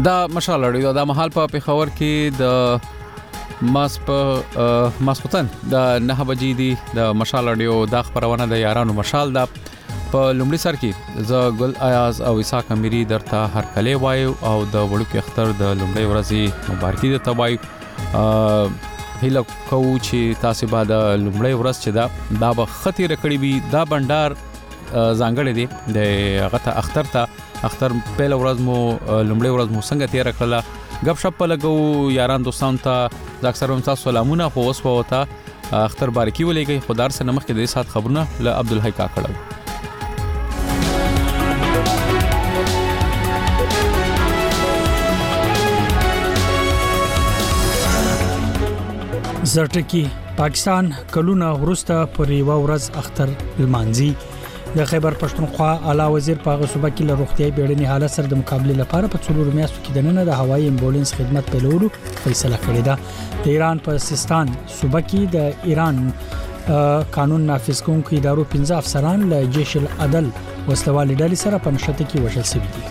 دا مشال اړیو دا محل په پیښور کې د ماسپتن د 9 بجې دی د مشال اړیو د خبرونه د یارانو مشال دا په لومړي سر کې ز ګل ایاز او اسحاق اميري درته هر کله وایو او د وړوکی اختر د لومړي ورځې مبارکي د تبای هله کو چې تاسو به د لومړي ورځ چې دا به خطي رکړی وي دا بندر ځانګړی دی د غته اختر په ورځ مو لومړی ورځ مو څنګه تیر کړله غب شپ لګو یاران دوستان ته د اکثر هم تاسو سلامونه خو اوس وته اختر بارکی ولېږي خدار سره نمخ کې د سات خبرونه ل عبدالحی کا کړو زرټکی پاکستان کلونه ورسته پر یو ورځ اختر لمانځي د خیبر پښتونخوا اعلی وزیر په غصوبه کې له روغتیايي بیړني حالت سره د مقابله لپاره په څلور میاشتو کې د نن د هوایي امبولانس خدمت پیلولو فیصله کړې ده د ایران په سیستان صوبه کې د ایران قانون نافذ کوونکو ادارو 15 افسران له جيش العدل وسلوالي ډلې سره په نښته کې وژل شوي دي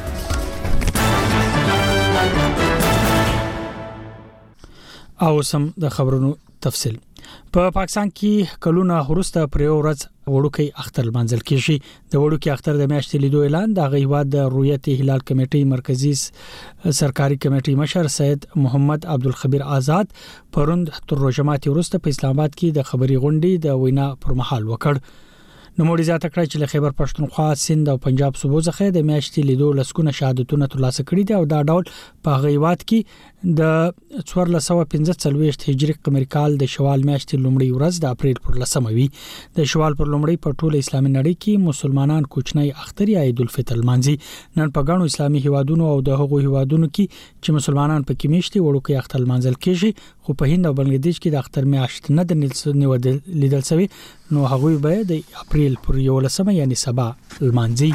او سم د خبرونو تفصیل په پاکستان کې کلونه ورسته پر یو ورځ وړوکی اختر منځل کیږي د وړوکی اختر د میاشتې لیدو اعلان د غیواد د رؤیت هلال کمیټې مرکزی سرکاري کمیټې مشر سید محمد عبدالخبیر آزاد پروند تر روزماتي ورسته په اسلام آباد کې د خبري غونډې د وینا پر مهال وکړ نو موږ زیاته کړی چې له خیبر پښتونخوا سند او پنجاب صوبو څخه د میاشتې لیدو لسکونه شهادتونه ترلاسه کړي دي او دا ډول په غیواد کې د 1445 هجری قمری کال د شوال میاشتې لومړی ورځ د اپریل پر 10 وي د شوال پر لومړی په ټوله اسلامي نړۍ کې مسلمانان کوچنی اختر یا عید الفطر لمانځي نن په غاڼو اسلامي هیوادونو او د هغو هیوادونو کې چې مسلمانان پکې میشتي وړوکی اختر لمانځل کیږي خو په هند او بنگلاديش کې د اختر میاشت نه د لیدل شوی نو هغوی به د اپریل پر 11 یعنی سبا لمانځي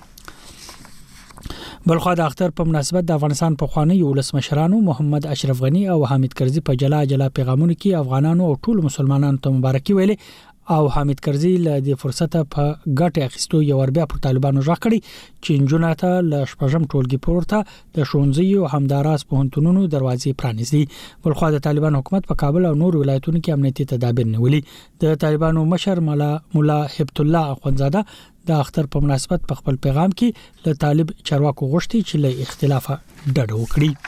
بلخو د اختر په مناسبت د افغانستان په خوانی ولس مشرانو محمد اشرف غنی او حامد کرزی په جلا پیغامونو کې افغانانو او ټول مسلمانانو ته مبارکي ویلې او حامد کرزی له دې فرصت په ګټه اخیستو یو ور بیا پر طالبانو ژغړي چې جنونه ته ل شپږم ټولګي پورته د شونځي او همداراز په هنتونونو دروازې پرانیزي بلخو د طالبان حکومت په کابل او نور ولایتونو کې امنیتي تدابیر نیولي د طالبانو مشر مولا هبت الله اخوندزاده د اختر په مناسبت په خپل پیغام کې له طالب چارواکو غوښتي چې له اختلاف ډډه وکړي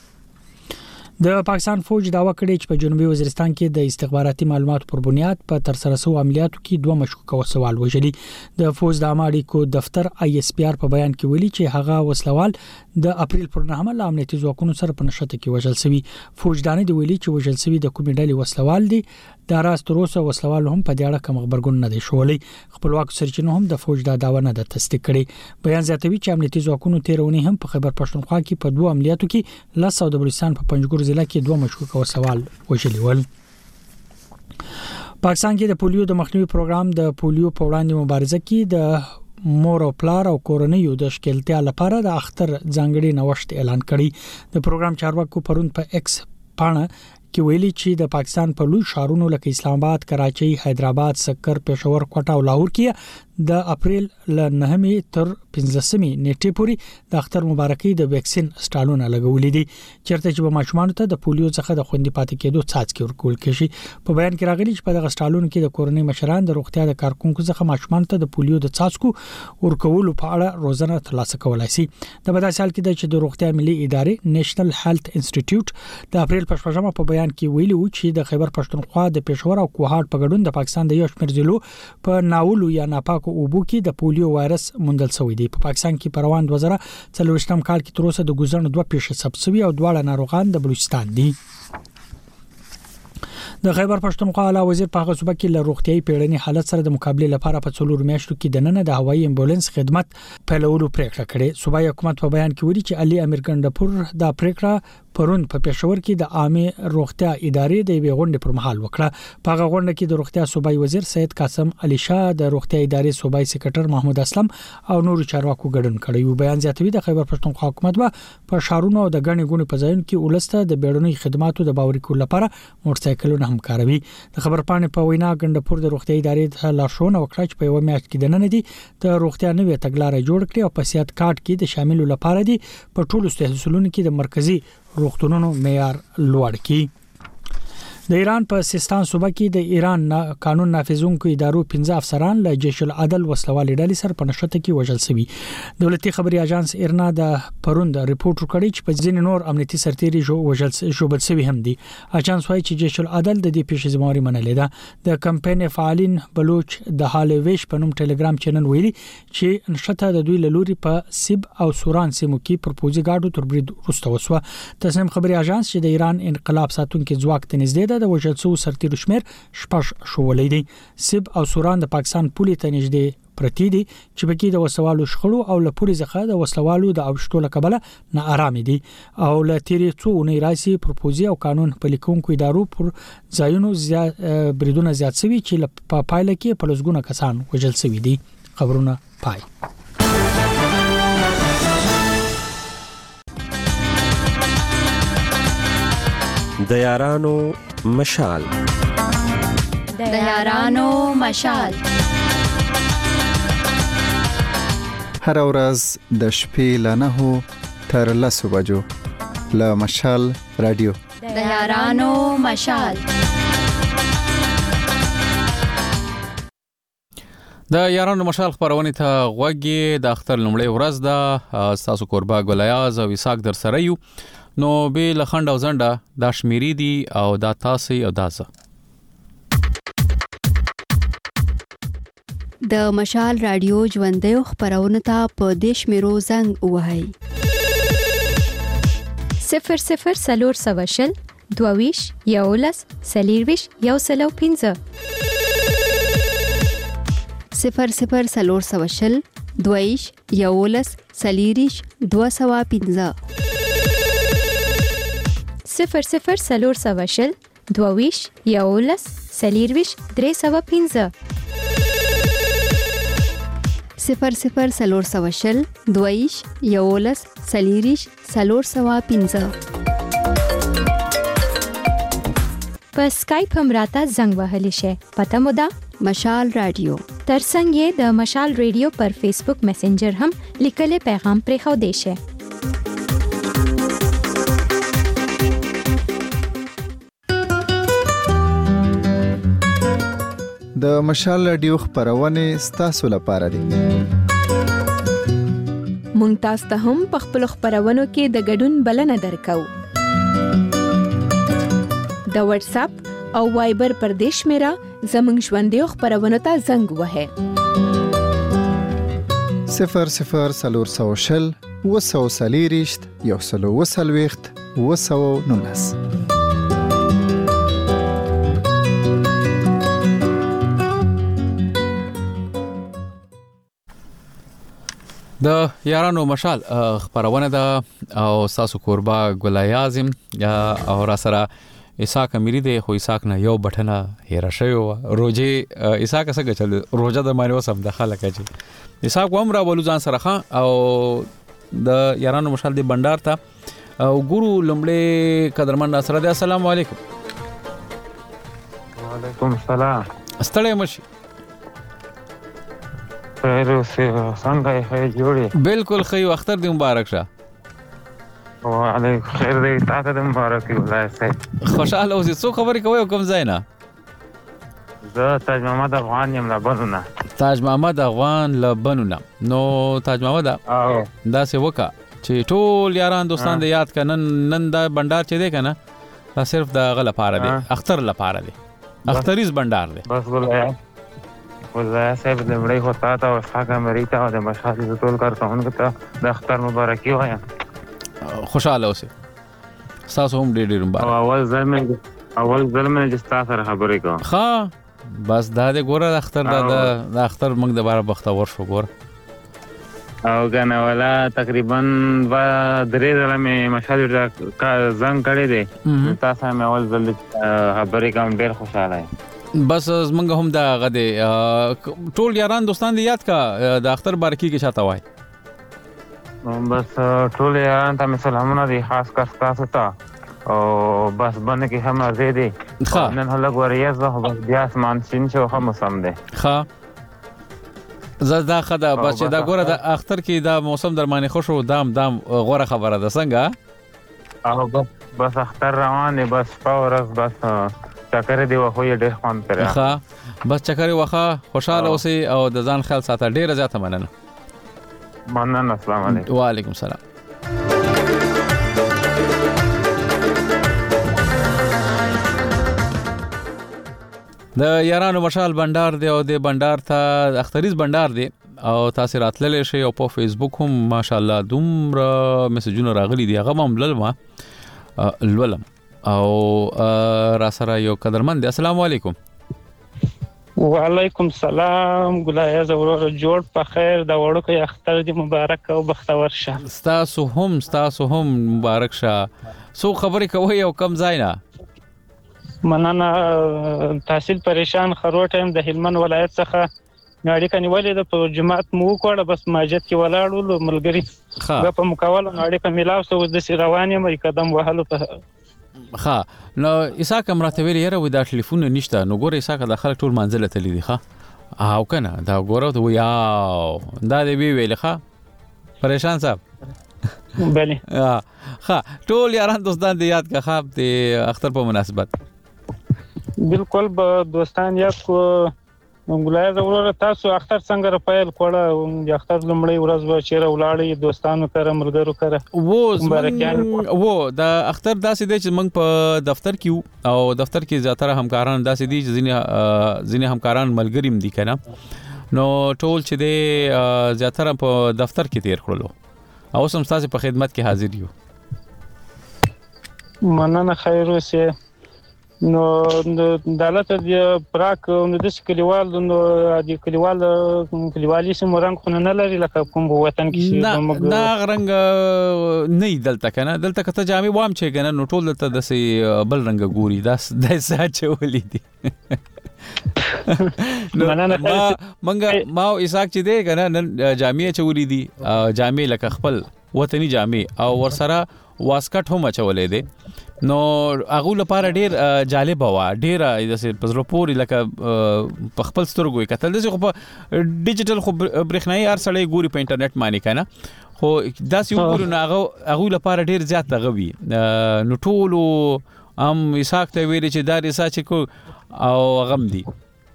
د پاکستان فوج داوا کړی چې په جنوبي وزیرستان کې د استخباراتي معلوماتو پر بنیاد په تر سره سو عملیاتو کې دوه مشکوک وسوال وژلي د فوج د امریکو دفتر ISPR په بیان کې ویلي چې هغه وسلوال د اپریل پر 9 ل امنیتي ځواکونو سره په نښته کې وژل شوی فوج دانه دی ویلي چې وژل شوی د کومې ډلې وسلوال دي د راست تروسه وسلوال هم په دې اړه کوم خبرګون نه دی شولې خپلواک سرچینو هم د فوج د داوا نه د تصدیق کړي بیان زیاتوي چې امنیتي ځواکونو تیرونی هم په خیبر پښتونخوا کې په دوه عملیاتو کې لاسو د بلوچستان په پنجګور ضلع کې دوه مشکوک وسوال وژلي ول پاکستان کې د پولیو د مخنیوي پروګرام د پولیو په وړاندې مبارزه کې د مور او پلار او کورنیو د شکلتیا لپاره د اختر ځانګړي نوښت اعلان کړي د پروګرام چارواکو پروند په ایکس پاڼه کې ویلي چې د پاکستان په لوی شهرونو لکه اسلام آباد، کراچۍ، حیدرآباد، سکر، پېښور، کوټه او لاهور کې د اپریل ل 9 تر 15 نیټې پورې د اختر مبارکي د ویکسین سټالونه لګولې دي چیرته چې په ماشومان ته د پولیو څخه د خوندې پاتې کېدو څاڅکي ورکول کېږي په بیان کې راغلي چې په دغه سټالونو کې د کورنۍ مشران د روغتیا د کارکونکو څخه ماشومان ته د پولیو د څاڅکو ورکولو په اړه روزنه ترلاسه کولای شي د بداسال کې چې د روغتیا ملي ادارې نېشنل هیلث انسټیټیوټ د اپریل په 14مه په بیان کې ویلي و چې د خیبر پښتونخوا د پېښور او کوهاټ په ګډون د پاکستان د یو شمېر ضلعو په ناولو یا ناپاکو اوبو کې د پولیو وایرس موندل شوی دی په پاکستان کې په روان 2024 کال کې تر اوسه د ګوزن دوه پیښې ثبت شوي او دواړه ناروغان د بلوچستان دي د خیبر پښتونخوا اعلی وزیر په غصوبه کې له روغتيایي پیړني حالت سره د مقابله لپاره په څلور میاشتو کې د نن د هوایي امبولانس خدمت پیلولو پریکړه کړې صوبایي حکومت په بیان کې ویلي چې علي امیر ګندپور د پریکړه پرون په پېښور کې د عامه روغتیا ادارې د یوې غونډې پر مهال وکړه په هغه غونډه کې د روغتیا صوبایي وزیر سید قاسم علي شاه د روغتیا ادارې صوبایي سکرټر محمود اسلم او نور چارواکو ګډون کړی و بیان زیاتوي د خیبر پښتونخوا حکومت په شهرونو او د غني غونې په ځایونو کې ولسته د بیړنۍ خدماتو د باوري کولو لپاره موټرسایکلونه هم کاروي. د خبرپاڼې په وینا ګندپور د روغتي ادارې ته لارښوونه وکړه چې په یو میاشت کې د نن دي د روغتیا نوې تګلارې جوړ کړي او په صحت کارت کې د شاملو لپاره دي په ټولو تحصیلونو کې د مرکزی روغتونونو معیار لوړ کړي. د ایران په سیستان صوبه کې د ایران قانون نافذونکو ادارو 15 افسران له جيش العدل وسلوالې ډلې سره په نشته کې وژل شوي. دولتي خبري اژانس ایرنا د پروند ریپورت وکړی چې په ځینې نور امنیتي سرتیري وژل شوي هم دي. اژانس وايي چې جيش العدل د دې پیښې ذمہواري منلې ده. د کمپاین فعالین بلوچ د حالویش په نوم ټلګرام چینل ویلي چې نشته د دوی لوري په سیب او سوران سیمو کې پرپوزي گاډو تر برید وروسته وسوه. تسنیم خبري اژانس چې د ایران انقلاب ساتونکو ځواک ته نږدې د وژل شوو سرتیرو شمیر شپږ شولې دي. سیب او سوران د پاکستان پولې ته نږدې پرتی دي چې بګي د وسوالو شخړو او لپوري ځخه د وسوالو د اوشتو لکبله نه آرام دي او ل تیری څو نه راسي پروپوزي او قانون په لیکونکو ادارو پر ځایونو بریدونه زیات شوي چې په پایله کې په لږونه کسان وژل شوي دي. خبرونه پای. د یارانو مشال د یارانو مشال هر ورځ د شپې ل 9 تر 10 بجو له مشال رادیو د یارانو مشال. د یارانو مشال خبرونه ته غوږی د اختر لومړی ورځ ده. تاسو قربا ګلیاز او وساک در سره یو نو به لخند او زنده دا شمیری دي او دا تاسو او دازه د مشال رادیو ژوندې خبرونه ته په دیش میرو زنګ وهاي 00 سلور سواشل دوویش یولس سلیرویش یوسلو 15 00 سلور سواشل دوویش یولس سلیریش 215 00 سلور سواشل دوویش یولس سلیرویش 315 00 سلور سواشل دوویش یولس سلیریش 315 په سکایپ هم راته زنګ وهلی شي. پته مو ده مشال رادیو ترڅنګ یې د مشال رادیو پر فیسبوک میسنجر هم لیکلي پیغام پرې خو دی شي. د مشال رادیو خبرونه ستاسو لپاره دي. مونږ تاسو ته هم په خپل خبرونو کې د ګډون بلنه درکو. د واتس اپ او وایبر پر دیش میرا زمنګ ژوندې خبرونه ته زنګ وهه 00 سلور سواشل وسو سلیریشت یوسلو وسلويخت وسو نونس. د یارانو مشال خبرونه ده او تاسو قربا ګلیازم او را سره اساک امیری دی خو اساک نه یو بټنه هیر شوی روزه اساک څنګه چل روزه د مانو سم د خلک چې اساک ومر ولو ځان سره خان او د یارانو مشال دی بندر ته او ګورو لمړی قدرمن ناصر دی. السلام علیکم. وعلیکم السلام. ستړی مشي خیر اوسه څنګه یې جوړې؟ بالکل خیر اختر دی مبارک شه. وعلیکم خیر دی تاسو ته مبارک وي. ولای صاحب خوشاله اوسې. څو خبرې کوي کوم ځای نه؟ زه تاج محمد افغان یم لبنونه. تاج محمد افغان لبنونه. نو تاج محمد دا څه وکا چې ټول یاران دوستان د یاد کنن دا بندر چې دی کنه دا صرف د غل لپاره دی اختر لپاره دی اختریز بندر دی. بس ولای صاحب د مړی هوتا تا او څنګه مریتا او د مشال د ټول کارکونکو ته د اختر مبارکي وایم. خوشاله اوسه. تاسو هم ډېر مبارک. اول ځل مې چې تاسو سره خبرې کوم. ها بس دا د ګوره د اختر د اختر موږ د بار بختور شو ګور او غنه ولا تقریبا 3 ځله مې مشال زنګ کړی دی. تاسو هم اول ځل خبرې کوم ډېر خوشاله یم. بس زمونږ هم دا غده ټول یاران دوستان دی یاد کا د اختر بارکی کې چاته وای. بس ټول یاران ته سلامونه دي خاص کر تاسو ته او بس باندې کې هم راځي دي نن هله ګوریاز خو بیا اسمان سین شو هم سم دی ها زدا خدا بس چې دا ګوره د اختر کې دا موسم درمانه خوشو دام غوره خبره ده څنګه او بس اختر روان دی بس پاورس بس چکر دی وخو یې ډېر خوان تر ها بس چکر وخه خوشاله اوسې او د ځان خیال ساته ډېر زیاته مننه السلام علیکم وعلیکم السلام د یارانو مشال بندر دی او د بندر ته اختریز بندر دی او تاسو راتللی شئ او په فیسبوک هم ماشاءالله دومره میسجونه راغلي دي هغه هم لولم او را سره یو قدرمن دی السلام علیکم وعلیکم السلام ګلایز ورور جوړ په خیر د وړوکې اختر دی مبارک او بختور شه تاسو هم مبارک شه سو خبرې کوي او کم ځای نه مننه تحصیل پریشان خروټم د هلمند ولایت څخه ناړي کني ولې د جماعت مو کوړه بس ماجد کې ولاړو ملګری په مقاوله ناړي په ملاو سو د روانې مې قدم وهلو ته ها نو اساک امراته ویل یره و دا ټلیفون نشته نو ګوره اساک د خلک ټول منځله تللی دی ښه او کنه دا ګوره ته یاو دا دی ویل ښه پریشان صاحب بله ها ټول یاران دوستان دی یاد کا خواب دی اختر په مناسبت بالکل به دوستان یاد کو ګلای ضرور تاسو اختر څنګه رپایل کوړه د اختر لمړی ورځ به چیرې ولاړی دوستانو سره ملګرو سره وو د اختر داسې دی چې موږ په دفتر کې او دفتر کې زیاتره همکاران داسې دي چې ځینې همکاران ملګریم دي کنه نو ټول چې دی زیاتره په دفتر کې تیر کړلو او سم تاسو په خدمت کې حاضر یو مننه خیر اوسه نو دالته دی پراک نو د کلیوال نو د کلیوالي سم رنگ خو نه لري لکه کوم وطن کې نه رنگ نه دلته کنه دلته کته جامې وام چې کنه نو ټول دلته د بل رنگ ګوري دا ساچ ولې دي ما اساک چې دی کنه جامې چولې دي جامې لکه خپل وطني جامې او ورسره واسکټ هم چولې دي نو هغه لپاره ډیر جالب وا ډیر د پزلو پوری لکه په خپل سترګو کتل د خو په ډیجیټل خو برېښنايي ارسلې ګوري په انټرنیټ باندې کنه خو داسې وګورو نو هغه لپاره ډیر زیات غوي نو ټول اساک ته ویل چې دا ریساچ کو او غم دي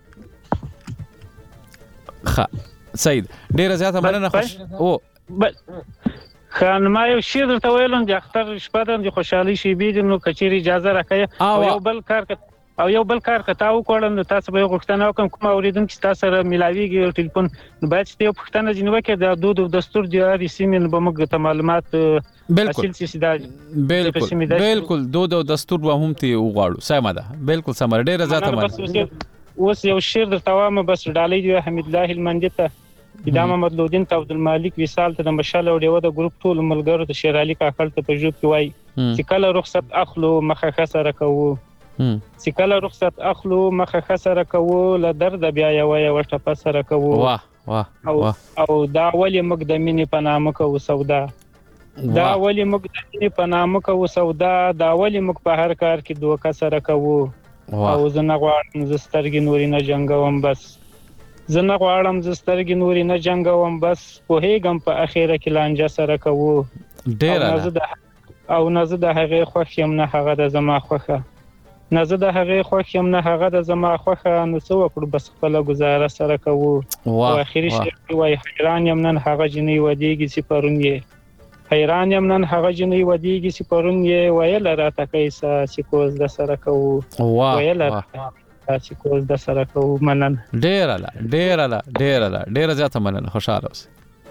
سید ډیر زیات مننه خوش او خان ما یو شی درته ویلم د اختر شپه د خوشحالي شي بي نو کچيري اجازه راکړي او یو بل کار کته وکړم نو تاسو به غوښتنه وکم کوم اوریدونکو تاسو سره ملاويږي ټلیفون باید چې یو پښتنه جنوب کې د دود او دستور د رسمي به موږ ته معلومات بالکل دود او دستور به هم تی وغواړو سمه ده بالکل سمره ډیره ذاته اوس یو شعر درته وایم بس ډالۍ دی حمید الله المندي ته دا محمد لودین ته عبد المالک وصال ته د مشال او دیو د ګروپ ټول ملګرو ته شیر علي کاکړ ته په جوب کې وای چې کله رخصت اخلو مخه خسره کوو چې کله رخصت اخلو مخه خسره کوو ل درد بیا یو ورته پسره کوو او دا ولی موږ د مینې په نامه کوو سودا دا ولی موږ د مینې په نامه کوو سودا دا ولی موږ په هر کار کې دوه سره کوو او زه نه غواړم زسترګې نوري نه جنگوم بس زه نه غواړم زسترګې نوري نه جنگوم بس په هیګم په اخیره کې لانجه سره کوو ډیر او نه زه د هغه خوښ یم نه هغه د زما خوښه نه زه د هغه خوښ یم نه هغه د زما خوښه نو څه وکړو بس خپل گزاره سره کوو او اخیری شی وای حیران یم نن هغه جنې ودیږي چې پرون یې حیران یم نن هغه جنې ودیږي چې پرون یې ویل راته کیسه چې کوز د سره کوو ویل چې کوز د سره کوو مننه ډیر زیاته مننه خوشاله اوسئ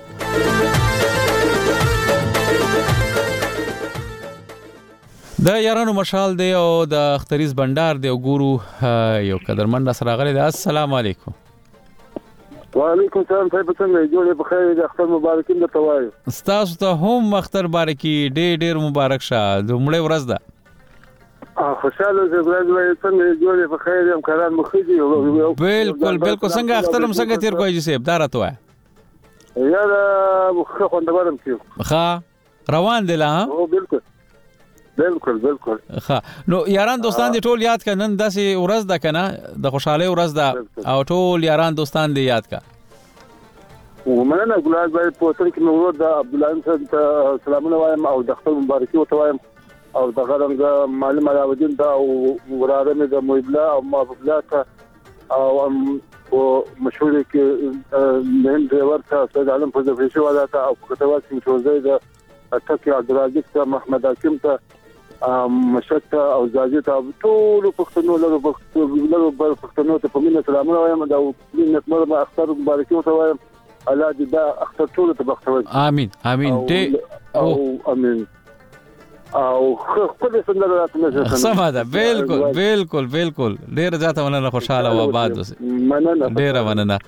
د یارانو مشال دی او د اختریز بندر دی او ګورو یو قدرمن سره غلي دی السلام علیکم وعلیکم السلام صاحب څنګه جوړې په خیر د اختر مبارکین درته وایو تاسو ته هم اختر مبارکي ډېر مبارک شه د مړې ورځ ده خوشاله زه ورځ څنګه جوړې په خیر هم کاران مخېږي بالکل څنګه اختر هم څنګه تیر کوی صاحب دا راته وای یار مخه خوندورم کیو ښه روان دی لا او بالکل بالکل بالکل. ها نو یاران دوستان دې ټول یاد کړه، نن داسې ورځ ده کنه د خوشاله ورځ ده او ټول یاران دوستان دې یاد کړه. ومننه ګلاد بھائی په تر کې نور د عبد الله صاحب ته سلامونه وایم او د خپل مبارکي وته وایم او د غرنګ معلم علاوالدین دا او وراره مې د موبلا او مابلا او او مشهور کې نن ډرایور ته سید عالم په ځفیشي والا ته او کتابات کې توزیع د اتکه عبدالعزیز ته محمد حکیم ته مشت او زاجي ته ټول پښتنو لرو پښتنو ته په مینه سلامونه وایم دا مینه مرمه اختر مبارکي وته وایم الله دې دا اختر ټول ته بختور. امين امين دې او امين او خپل سندره راته سما ده. بالکل بالکل بالکل ډیر ځاته وننه خوشاله او آباد اوسه. مننه ډیر مننه.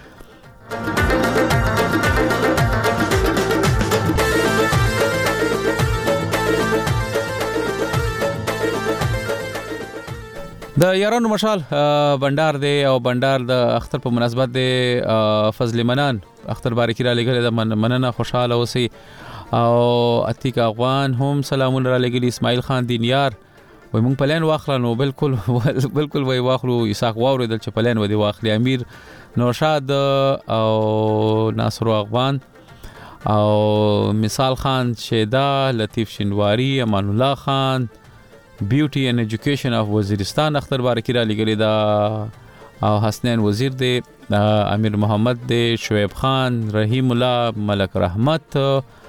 د یارانو مشال بندر دی او بندر د اختر په مناسبت دی فضل منان اختر بارکی را لګل د مننه خوشاله اوسي او اتیک افغان هم سلامونه را لګل اسماعیل خان دینیار وای مونږ پلان واخلنو بالکل وای واخلو اسحاق واورې د چپلان ودی واخلي امیر نوشاد او ناصر افغان او مثال خان شیدا لطیف شنواری امان الله خان بیوټي ان ایجوکیشن اف وزیرستان اختر بارکی را لګل دا او حسنین وزیر دی امیر محمد دی شعیب خان رحیم الله ملک رحمت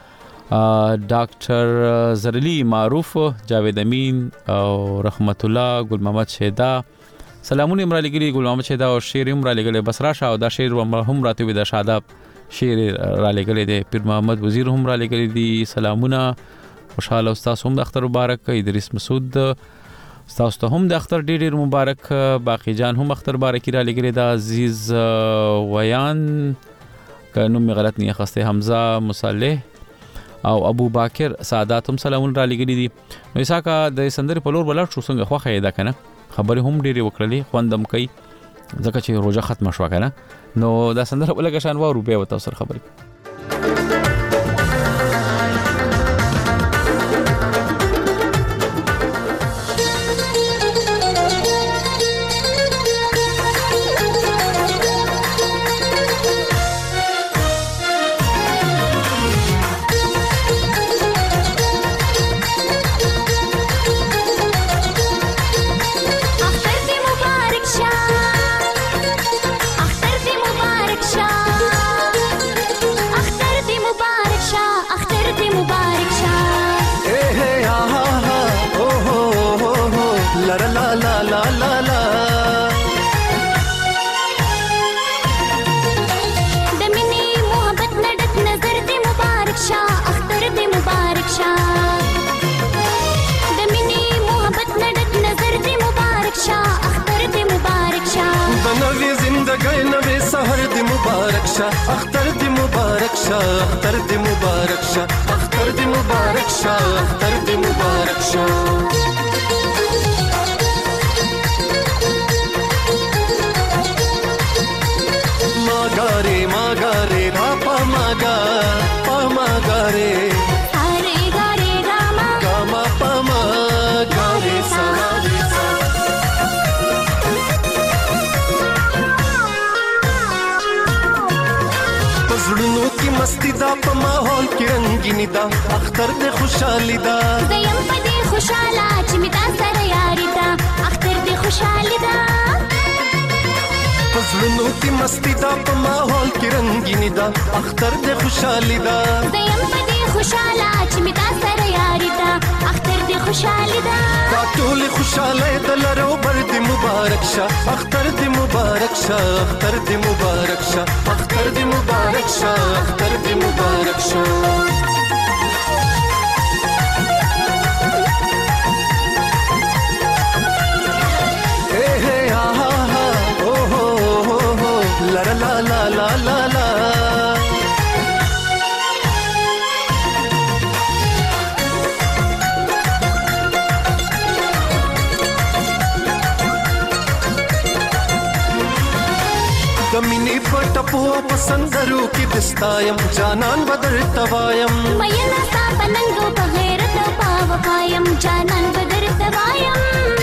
ډاکټر زرلی معروف جاوید امین او رحمت الله ګل محمد شیدا سلامونه امر لګلی ګل محمد شیدا او شیر امر لګلی بس راشه او دا شیر هم راته وي د شاداب شیر را لګلی دی پیر محمد وزیر هم را لګلی دی سلامونه خوشاله استاد هم د اختر مبارک ادریس مسعود استاد ته هم د اختر ډیر مبارک باقی جان هم اختر مبارک را لګلی دا عزیز ویان کنو می غلط نه خسته حمزه مصالح او ابو باکر سعادت هم سلامون را لګلی دي. نو اساکا د سندر په لور بلل شو څنګه خو خیدا کنه خبره هم ډیره وکړلې خوندم کوي ځکه چې روزه ختم شو کنه نو دا سندر بلګه شان و روپیا وته سر خبره اختر دی مبارک شاه اختر دی مبارک شاه اختر دی مبارک شاه اختر دی مبارک شاه ماگاره ماگاره راپا ماگا پا ماگاره اره گاره راما گاما پا ماگاره سواری زړونو کې مستی دا په ماحول کې رنگینی دا اختر دې خوشحالي دا زیم په دې خوشاله چې می تا سره یاري دا اختر دې خوشحالي دا زړونو کې مستی دا په ماحول کې رنگینی دا اختر دې خوشحالي دا زیم په دې خوشاله چې می تا سره یاري دا اختر دې خوشحالي دا دا ټول خوشاله د لرو بر دې مبارک شه اختر دې مبارک شه اختر دې مبارک شه اختر دې مبارک شه اختر دې مبارک شه la la la la la la دمینی پټپو پسندرو کې دستایم جانان بدر توایم مېنا تا پننګو په غیرت په وفایم جانان بدر توایم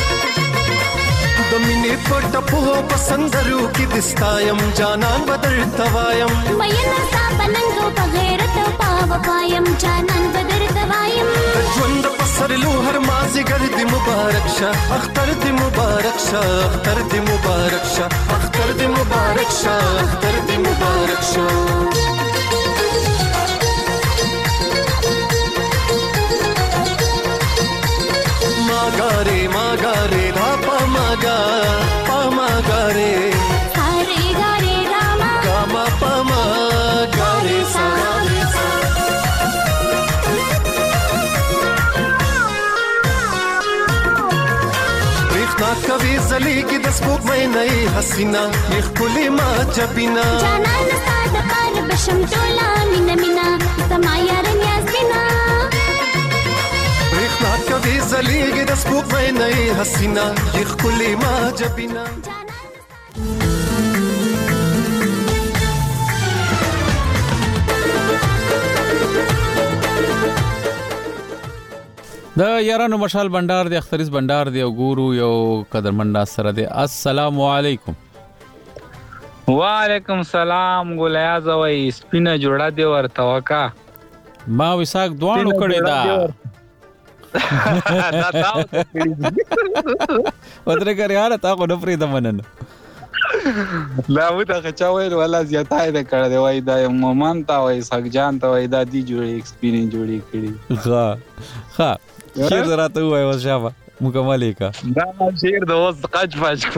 د مینې په ټپو په سندرو کې دستایم جانان بدر توایم مینه ستا په ننګو په غیرت او په وفایم جانان بدر توایم د ژوند په سرلو هر مازیګر دې مبارک شه اختر دې مبارک شه اختر دې مبارک شه اختر دې مبارک شه اختر دې مبارک شه Magare, magare, rapa maga, pa magare. Hare gare rama, Gama pa magare sa. Rikhna kavi zaligi das buk mai nahi hasina, yekh kuli ma jabina. Janan sta da par basham tola mina mina, sama yaran yasina. Rikhna kavi zaligi das buk mai nahi hasina, yekh kuli ma jabina. د یارانو مشال بندر دی اختریز بندر دی او ګورو یو قدرمند سره دی. السلام علیکم. وعلیکم سلام. ګولیاز وای سپینه جوړه دی ورته وکا ما وساک دوانو کړی دا ودره کړی یار تا کو نه پری د منن لا و ته چا ویل ولا زیاتای د کړه دی وای دا مومن تا وای سګجان تا وای دا دی جوړی ایکسپیرینس جوړی کړی. ها شیر راته وای وشابه مکمل کا دا شیر د اوس قج فاش کو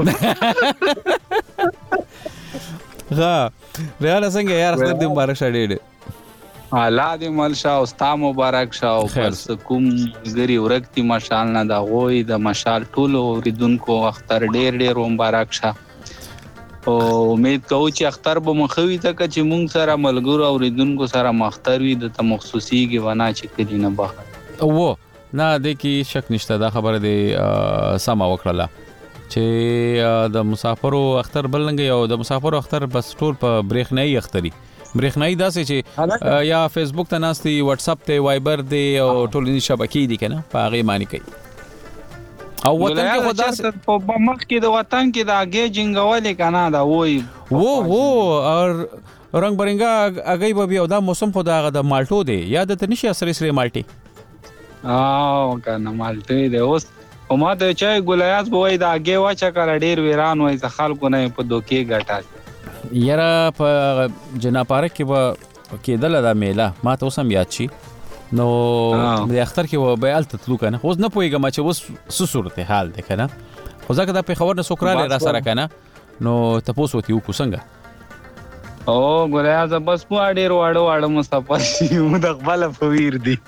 ها ریال څنګه یار ستر دې مبارک شه ډېر الله دې مل شاه او ستا مبارک شاه او پس کوم غری ورکتی مشال نه دا غوي د مشال ټولو ریدونکو اختر ډېر مبارک شه او امید کوم چې اختر به مخوي ته چې مونږ سره ملګرو او ریدونکو سره مختر وي د تمخصصي کې ونا چې کلی نه بخ او نه د کی شک نشته دا خبره دی سما وکړه چې د مسافرو اختر بلنګ او د مسافرو اختر بس ټول په برېښنايي اختري برېښنايي داسې چې یا فیسبوک ته ناستي واتس اپ ته وایبر دی او ټولنیز شبکې دي کنه په هغه معنی کوي او وطن کې خدا په مخ کې د وطن کې د اگیجنګ ولې کنه دا وای وو اور رنگ برنګا اگې به بیا دا موسم خدا د مالټو دی یاد ته نشي سره سره مالټي او کنه مالټي دی اوس او ما ته چای ګولیاز بوای دا اگې واچا کړ ډیر ویران وای ځ خلکو نه په دوکي ګټا یاره په جناپارک کې به کېدل دا میله ما ته اوسم یاد شي نو د اختر کې و به الته تلو کنه اوس نه پويګم چې اوس صورت حال ده کنه خو ځکه دا په خبر نه سوکراله را سره کنه نو تاسو ته یو کو څنګه او ګولیاز بس مو ډیر واړو مسافر یو د خپل فویر دی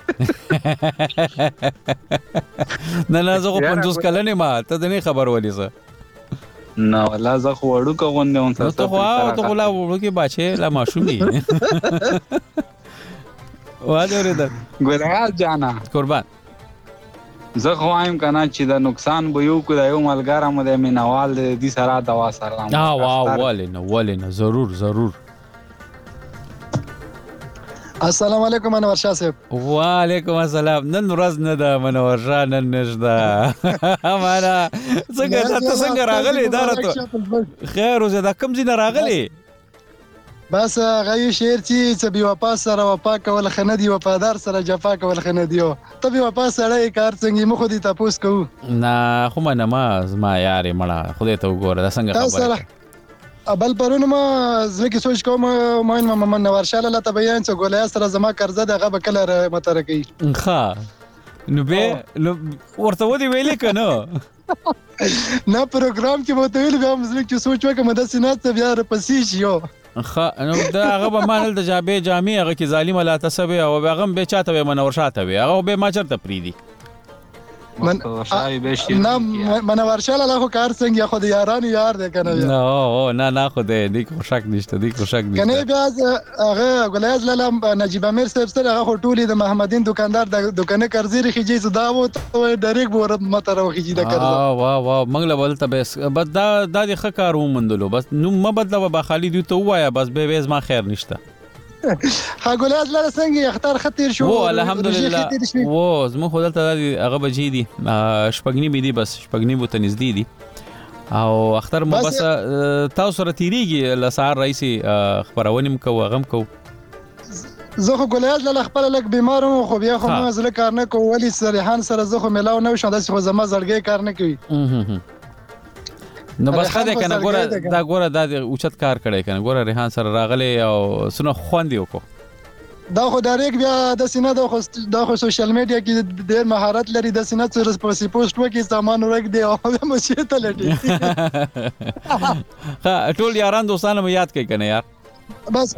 نه زه خو 50 کلنه ما ته نه خبر ولې زه نه ولا زه خو وړو کوونه اون ته خو لا وړو کې باچې لا ماشومي واجوره ده ګولیاز جانا قربان زه خو وایم کنه چې دا نقصان به یو کو دا یو ملګری مو د مینوال دي سره دوا سره واو ولنه ضرور السلام علیکم انور شاه صاحب. وعلیکم السلام. نن ورځ نه ده منور شاه نن نشدا مانا څنګه راغلی اداره خیر اوسه دا کم زین راغلی بس غي شعر چې بي وفا سره وفا کول خندي وفادار سره جفا کول خنديو ته بي وفا سره کار څنګه مخ دي تاسو کو نه خو نماز ما یاري مړه خدای ته وګوره دا څنګه خبره بل پرونه ما زکه سوچ کوم ما منور شاله لا تبین چې ګولیا سره زما قرضه دغه بکله متر کوي ښه نو به ورته ودی ویلې کنه نه پروګرام کې وته ویل به زکه سوچ وکم د سینات بیا پسې شيو نو دا هغه به مانل د جامع هغه کې ظالم لا تسبه او هغه به چاته منور شاته وي هغه به ما چرته پریدي نه منور شاله له کار څنګه خو د یارانو یار دی کنه نه خو دې کو شک نشته کنه بیا هغه غلیاز لاله نجیب امیر صاحب سره هغه ټولي د محمدین دکاندار د دکانه قرضې رخیږي زدا و ډایرک بور متر وخیږي د قرض واه منګله ولته بس د خکارو مندلو بس نو مبدله به خالد ته وایا بس به ما خیر نشته ګولیاز لاله څنګه اختر خطر شو او الحمدلله و زمو خدای ته هغه بجې دي شپګنی بي دي بس شپګنی بو ته نږدې دي او اختر مو بس تاسو سره تیریږي لسار رئیسي خبرونیم کو غم کو زه خو ګولیاز لاله خپل لک بیمار وم خو بیا خو ما زله کار نه کو ولی صریحان سره زه خو ملاو نه شم داسې خو زما زړګي کار نه کوي نو بس خدای کنه ګوره دا اوچت کار کړي کنه ګوره ریحان سره راغلی او سونه خوندې وکړو دا خو ډایرک بیا د سینه د خو سوشل میډیا کې ډېر مهارت لري د سینه سره پوسټ وکي سامان ورک دی او مشه ته لټي ها ټول یاران دوستانه مې یاد کوي کنه یار بس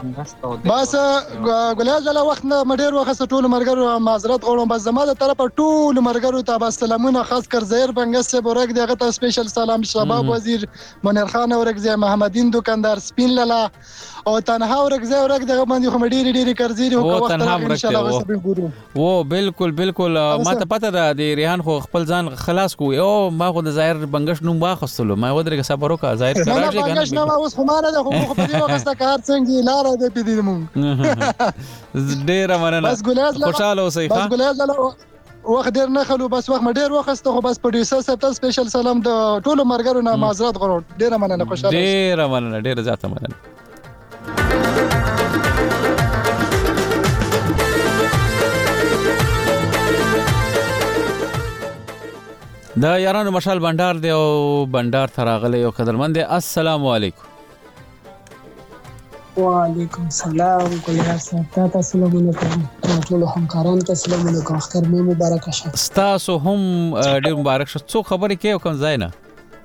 ګولیاز لاله وخت نه مډیر وخت ټول مرګرو معذرت غواړم بس زما د طرفه ټول مرګرو ته بس سلامونه خاص کر زهیر بنګس سے ورک دیغه ته سپیشل سلام شباب وزیر منیر خان ورکزی محمدین دکاندار سپین لاله او تنها ورکزی ورک دغه باندې خو ډیری قرضې هو وخت ان شاء الله وسبین ګورو و بالکل ما ته پته ده د ریحان خو خپل ځان خلاص کو او ما خو د زهیر بنګش نوم واخستلو ما ودرګه صبر وکړه زهیر کراږي کنه بنګش نو اوس خو مانه ده خو په دې وخت کار څنګه لاره ده په دې مونږ ډیر مننه خوشاله اوسئ بس ګولیاز لاله وخت ډیر نه خلو بس وخت ډیر وخت خو بس پروډوسر صاحب ته سپیشل سلام د ټولو مرګرو نه معذرت غواړم ډیر مننه خوشاله ډیر زیاته مننه دا یارانو مشال بندر دی او بندر تراغله یو قدرمند السلام علیکم وعلیکم السلام ګلیاز تاسو سلام علیکم ټول همکاران ته سلام علیکم اختر مې مبارک شه تاسو هم ډیر مبارک شه څو خبرې کوي کوم ځای نه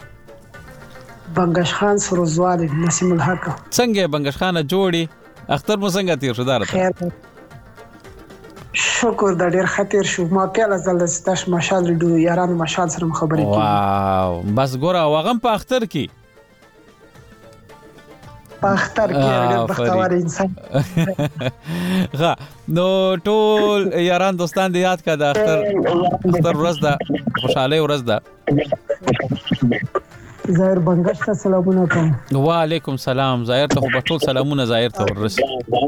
بنگش خان سروزوالي نسیم الحق څنګه بنگش خان جوړي اختر مو څنګه تیر شو دارته شکر د ډیر خطر شو ما پیاله زل ستاش مشال ریډیو یاران مشال سره خبرې کوي واو بس ګوره واغم په اختر کې اختر کې ډېر بختور انسان ها نو ټول یاران دوستان دې یاد کړه د اختر ورځ ده خوشاله ورځ ده زهیر بنگش ته سلامونه کوم وعلیکم السلام زهیر ته خو ټول سلامونه زهیر ته ورسي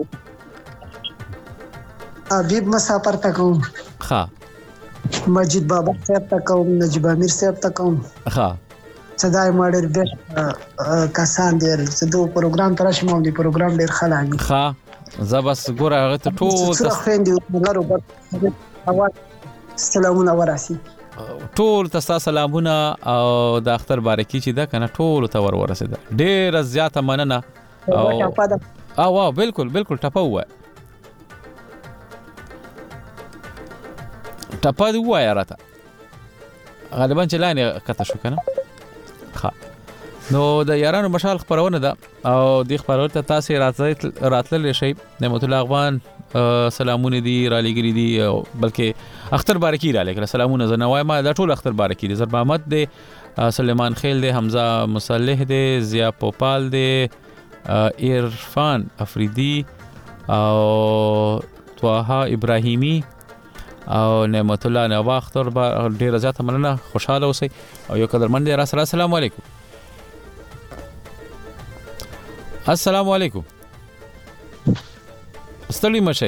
حبیب مسافر ته کوم ها مجید بابا صاحب ته کوم نجیب امیر صاحب ته کوم ها صدای ماډر به کسان ډیر زدو پروګرام تر شمو دی پروګرام ډیر خلاني ها زبس ګوره هغه ته ټول سلامونه وراسي ټول تاسو سلامونه او د اختر بارکی چې دا کنه ټول ته ورسېده ډیر زیاته مننه او واو بالکل ټپه وای ټپه دی وای راته غالبا چې لاندې کته شو کنه نو د یارانو مشال خبرونه ده او د خبرونه ته تاسو راتلل شي نعمت الله افغان سلامونه دي را لګري دي بلکې اختر بارکی را لګره سلامونه زنوای ما د ټول اختر بارکی دي زرب احمد دي سلیمان خیل دي حمزه مصالح دي ضیا پوپال دي عرفان افریدی او طه ابراهیمی او نعمت الله نواختر ډیر زیاته مننه خوشاله اوسئ او یو قدرمند را سره السلام علیکم السلام علیکم ستړي مشي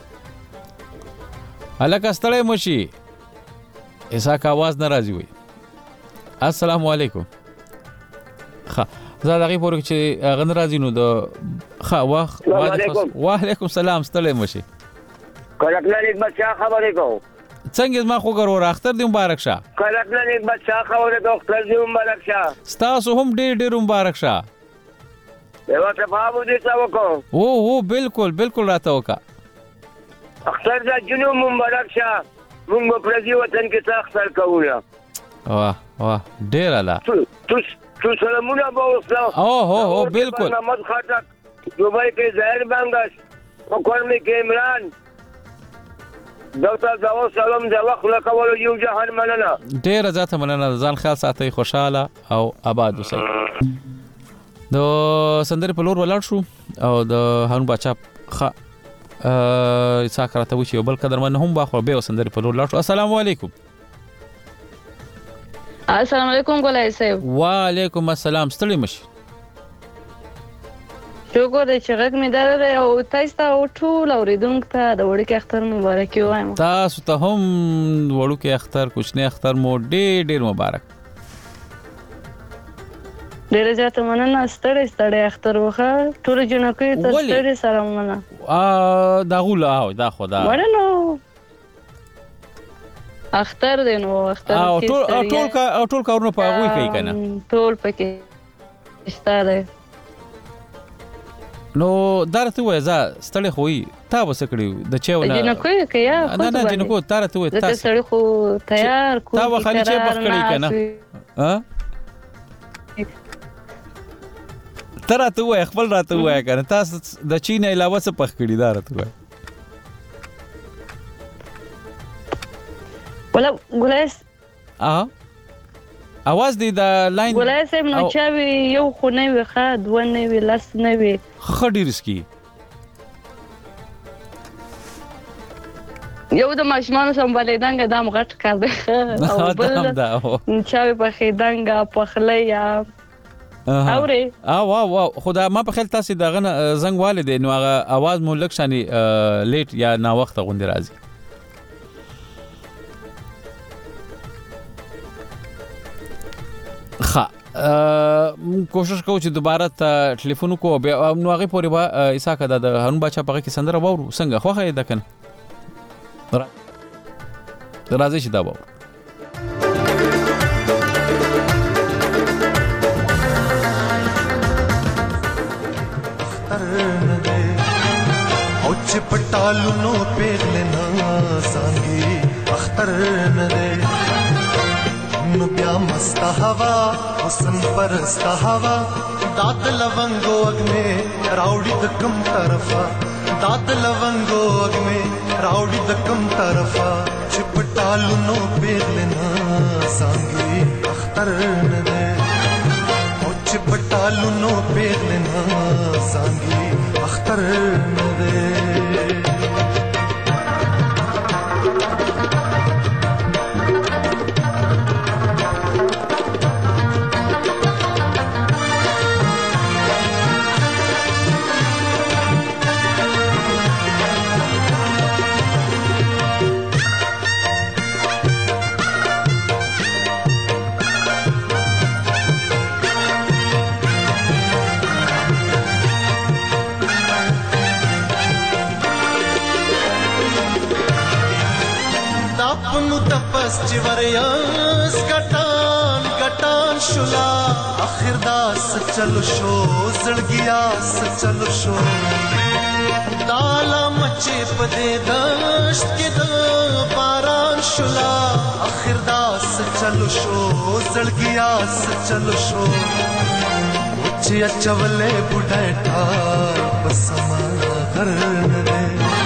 الکه ستړي مشي ایسا کا आवाज ناراضي وي السلام علیکم ها زه دغه پورې چې غن راځي نو د ها وعلیکم السلام ستړي مشي کلکلن یک بچه خبری کو څنګه ما خو ګرور اختر دی مبارک شه کلکلن یک بچه خبری کو اختر دی مبارک شه تاسو هم ډېر مبارک شه یو ته بابو دې تاسو کو او بالکل راته وکا اختر د جنوب مبارک شه موږ په دې وطن کې اختر کوو واه ډېر اعلی تو سلامونه به اوسه او بالکل محمد خاطر دوبای کې زهیر بنگش او کورمي کې عمران ډاکټر زاو سلام د وخت لکول یو جهان مننه ډیر زیاته مننه ځان خیال ساتي خوشاله او آباد اوسئ د سندرې په لور ولاړ شو او د هارون بچا ساکرته وشي بل قدرمن هم باخو به سندرې په لور لاړ شو السلام علیکم السلام علیکم ګولای صاحب وعلیکم السلام ستړي مشي شکر چې غږ مې درلود او تاسو ته ټول اوریدونکو ته د وړوکی اختر مبارکي وایم. تاسو ته هم وړوکی اختر کوچنی اختر مو ډېر مبارک. ډېر زیات مننه. ستړي اختر وخه ټول جنکو ته ستړي سره مننه. دا غول دا خدا ورنو اختر دی نو اختر ټول کارونه په هغه کوي کنه ټول پکې ستاره نو درته وای ز ستړي خوې تا وسکړي د چېونه جنکو کیا نه جنکو تارته وای تاسو ستړي خو تیار کو تا وخانی چې بخکړي کنه ها تراته وای خپل راته وای کنه تاسو د چین علاوه څه پخکړي دارته وای ولا ګلس اواز دی د لاین ګلس نو چاوي یو خو نه وي خا دوه نه وي لاس نه وي خډیر سکی یو د ماشومان سمبالیدانګ دام غټ کار دی او بل چاوي په خیدانګ په خلیا اوري واو خدا ما په خیال تاسو دغه زنګ والد نو هغه आवाज مو لک شاني لیټ یا نا وخت غوندي راځي. ها کوشش کوو چې دوباره ټلیفون کو بیا نو هغه پورې با ایسا کده د هرون بچا په کې سندره وورو څنګه خوخه ده کنه راځي چې دا وورو او چې پټالو نو پیغلنا سانګي اختر نه ده نو بیا مست هوا حسن پرست هوا داد لونګو اګمه راوړي د کم طرفا داد لونګو اګمه راوړي د کم طرفا چې پټالو نو پیغلنا سانګي اختر نه ده او چې پټالو نو پیغلنا سانګي اختر نه ده چوریاس گٹان شلا آخر داس چلو شو زړګیاس چلو شو دالا مچې پدې دشت کې د باران شلا آخر داس چلو شو زړګیاس چلو شو چې چولې بډای ټار بسما غر نه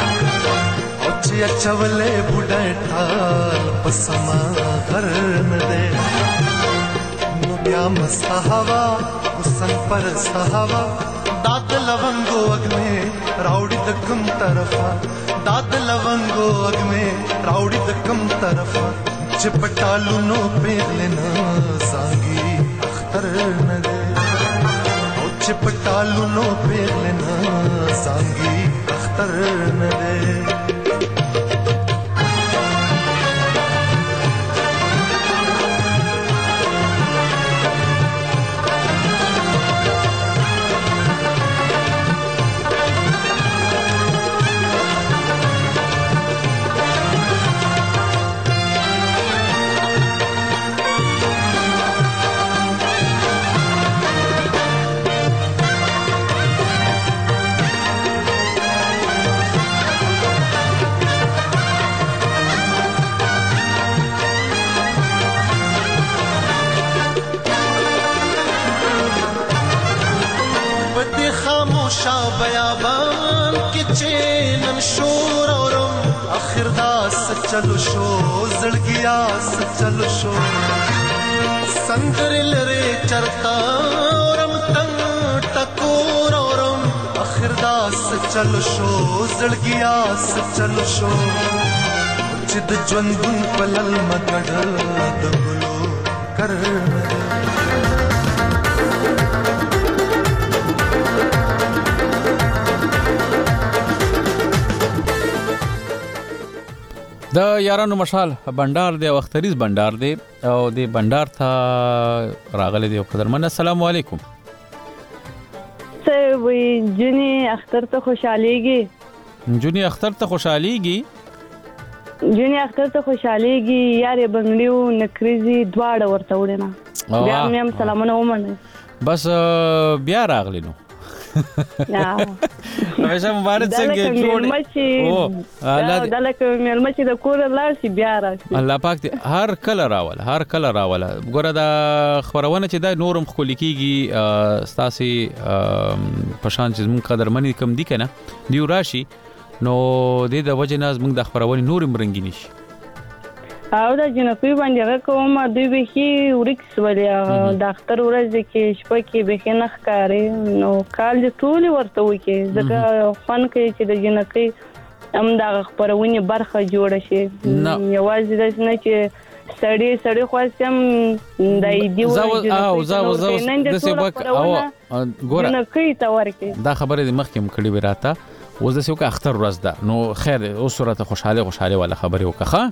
چولے بډای ټال پسما غر نه ده نو بیا مست هوا حسن پر هوا داد لونګو اګمه راوړي د کم طرفا داد لونګو اګمه راوړي د کم طرفا چې پټالو نو پیغلنا سانګي اختر نه ده او چې پټالو نو پیغلنا سانګي اختر نه ده چلو شو زړګیاس چلو شو سندر لره چرتا اورم تنگ ټکور اورم اخر داس چلو شو زړګیاس چلو شو چې د ژوندون پلل مګړ د ګلو کر د یارانو مشال بندر دی وختریز بندر دی او د بندر ته راغلی دی قدرمن. السلام علیکم. څه وی جنی اختر ته خوشاليږي؟ جنی اختر ته خوشاليږي؟ جنی اختر ته خوشاليږي یارې بنګلیو نکریزي دواړه ورته وړنه. بیا هم سلامونه ومنه. بس بیا راغلی نو. همیشه مبارک څنګه جوړ او دلته ملمچ د کور لارسي بیا راشي. الله پاک دې هر کله راول ګوره دا خبرونه چې دا نورم خو لیکيږي ستاسي پشان چې مون قدرمنې کم دي کنه دی راشي نو د وجناز مونږ د خبرونه نورم رنگینی شي او دا جنپی باندې هغه کومه دوی به هي ورکس ولې د اختر ورځ کې شپه کې به نه ښکاري نو کال دې ټول ورته وکي ځکه فن کې چې د جنکی هم د خبرونه برخه جوړه شي یوازې د نه چې سړی خوښم د ایډیو د سبق او ګوره جنکی ته ورکی دا خبره د مخکې مکړی براته اوس د سیوکه اختر ورځ ده نو خیر اوس سورته خوشاله ولا خبره وکړه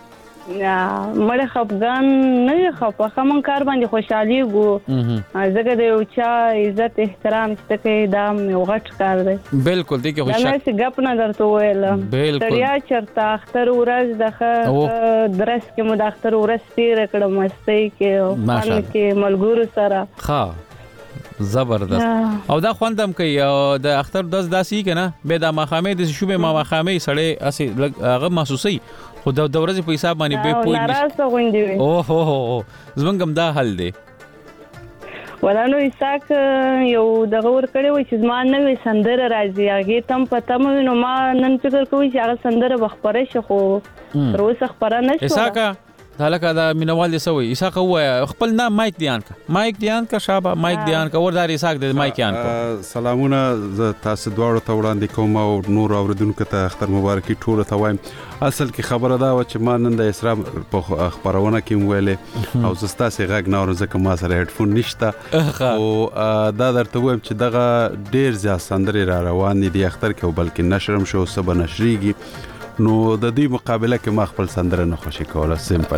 مړ خپګان نه خپه من کار باندې خوشحالي ګو زګه د یو چا عزت احترام چې ته دا یو غټ کار دی بالکل دی کې خوشاله دا څه غپ نه درته ویل تریا چرته اختر ورځ دغه درس کې مو د اختر ورځ تیر کړم مستي کې فن کې ملګرو سره ها زبردست او دا خوندم کوي د اختر داسي کنه به د ماخامه د شوبه ماخامه سړی اسی هغه محسوسي خو د ورځې په حساب باندې به پوي ناراسته غونډي او هو زمونږم دا حل دی ولانو ایساک یو دغه ور کړی و چې زما نوې سندره راځي هغه تم پته مې نو ما نن فکر کوم چې هغه سندره بخبره شي خو تر اوسه خبره نشو ایساکا دالکه دا مینوال سوي ایساک هو خپل نام مایک دیان کا شابه مایک دیان کا وردار ایساک د مایک دیان کا سلامونه تاسو دواړو ته وړاندې کوم او نور اوردونکو ته اختر مبارکي ټول ته وایم اصل کې خبره دا و چې ما نن د اسلام په خبرونه کې ویلې او زستا سي غږ نه ورزکه ما سره هډفون نشته او دا درته وایم چې دغه ډیر زیات سندري را روان دي اختر کې بلکې نشرم شو سبا نشريږي نو د دې مقابله کې ما خپل سندره نه خوشي کوله سیمپل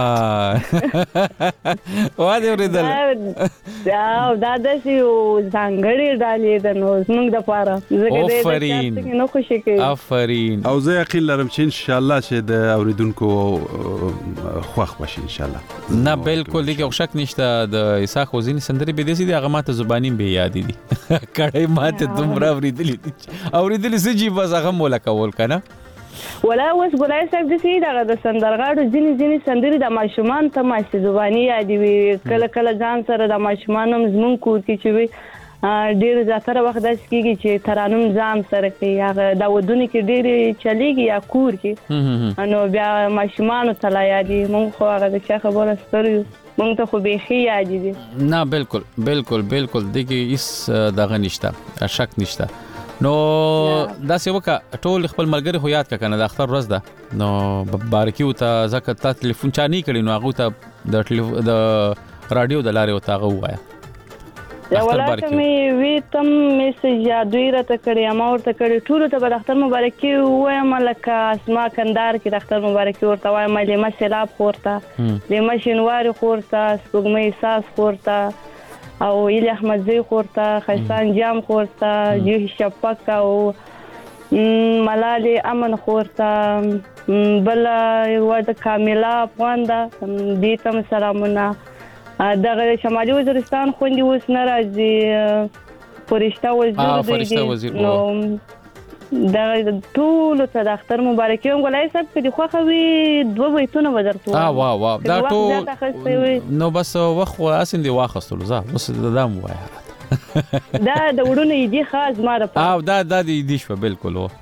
واده ورېدل دا د یو ځانګړي ډالې د نو زموږ د پاره زګې دې نه خوشي کوي افرین او زه یقین لرم چې ان شاء الله چې د اوریدونکو خوښ بشي ان شاء الله نه بالکل دغه شک نشته د عیسی خوزینی سندره به دي هغه ماته زبانی به یاد دي کړه ماته دومره اوریدلې سجی بس هغه مولا کول کنه ولا اوس ګلای صاحب د سي د سندرغاړو ځینی سندري د ماشومان ته ماشي زبانی یادي وي کله ځان سره د ماشومانم زمون کور کې چې وي ډیر زیاتره وخت داس کیږي چې ترانم ځان سره کوي هغه د ودونی کې ډیر چلیږي یا کور کې نو بیا ماشومان ته لا یادي مونږ خو هغه د خبره ستړي مونږ ته خو به خي یادي دي نه بالکل دغه هیڅ دغه نشته شک نشته نو دا څه وکړه ټول خپل ملګری خو یاد کنه د اختر ورځ ده نو بارکیو ته زکه تا ټلیفون چا نه کړی نو هغه ته د رادیو د لارې وته هغه وایا یا ولکه می وی تم میسج یا دوی راته کړی ما ورته کړی ټول ته د اختر مبارکي وایم لکه اسما کندار کې د اختر مبارکي ورته وایم لمه سیلاب خورته لمه شینوار خورته سپوږمۍ احساس خورته او ایلی احمدزی خورته خیسان جام خورته جوهی شپک او ملالی امن خورته بلا واد کاملا افغان ده دیتم سلامونه دغه شمالي وزیرستان خوندي اوس ناراضي فرشته وزیر نو دا ټول ته د اختر مبارکي هم غلای صاحب کې خو خوي دوه بیتونه بدرته واه دا ټول نو بس وخت اسین دی واخستلو زه اوس دام وای دا د وړونی دی خاص ماره دا دی شو بالکل او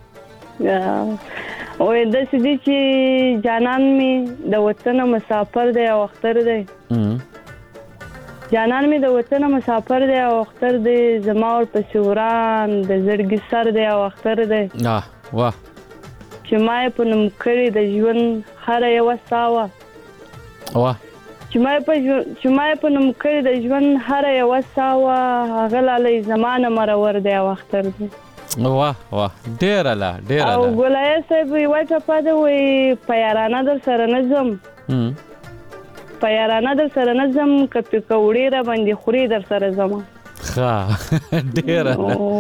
د سدي چې جانان می د وطن مسافر دی او اختر دی جانان می د وطن مسافر دی او اختر دی زما ور په شوران د زړګي سر دی او اختر دی واه چې ما په نوم کړی د ژوند هر یو ساوه واه چې ما په نوم کړی د ژوند هر یو ساوه هغه لالي زمانه مرور دی او اختر دی واه ډیر لا او ګولای صاحب وای ټپه ده وای پیارانه در سره نظم پیارانه در سره نظم کپی کوړی را باندې خوري در سره زما ښه ډیر لا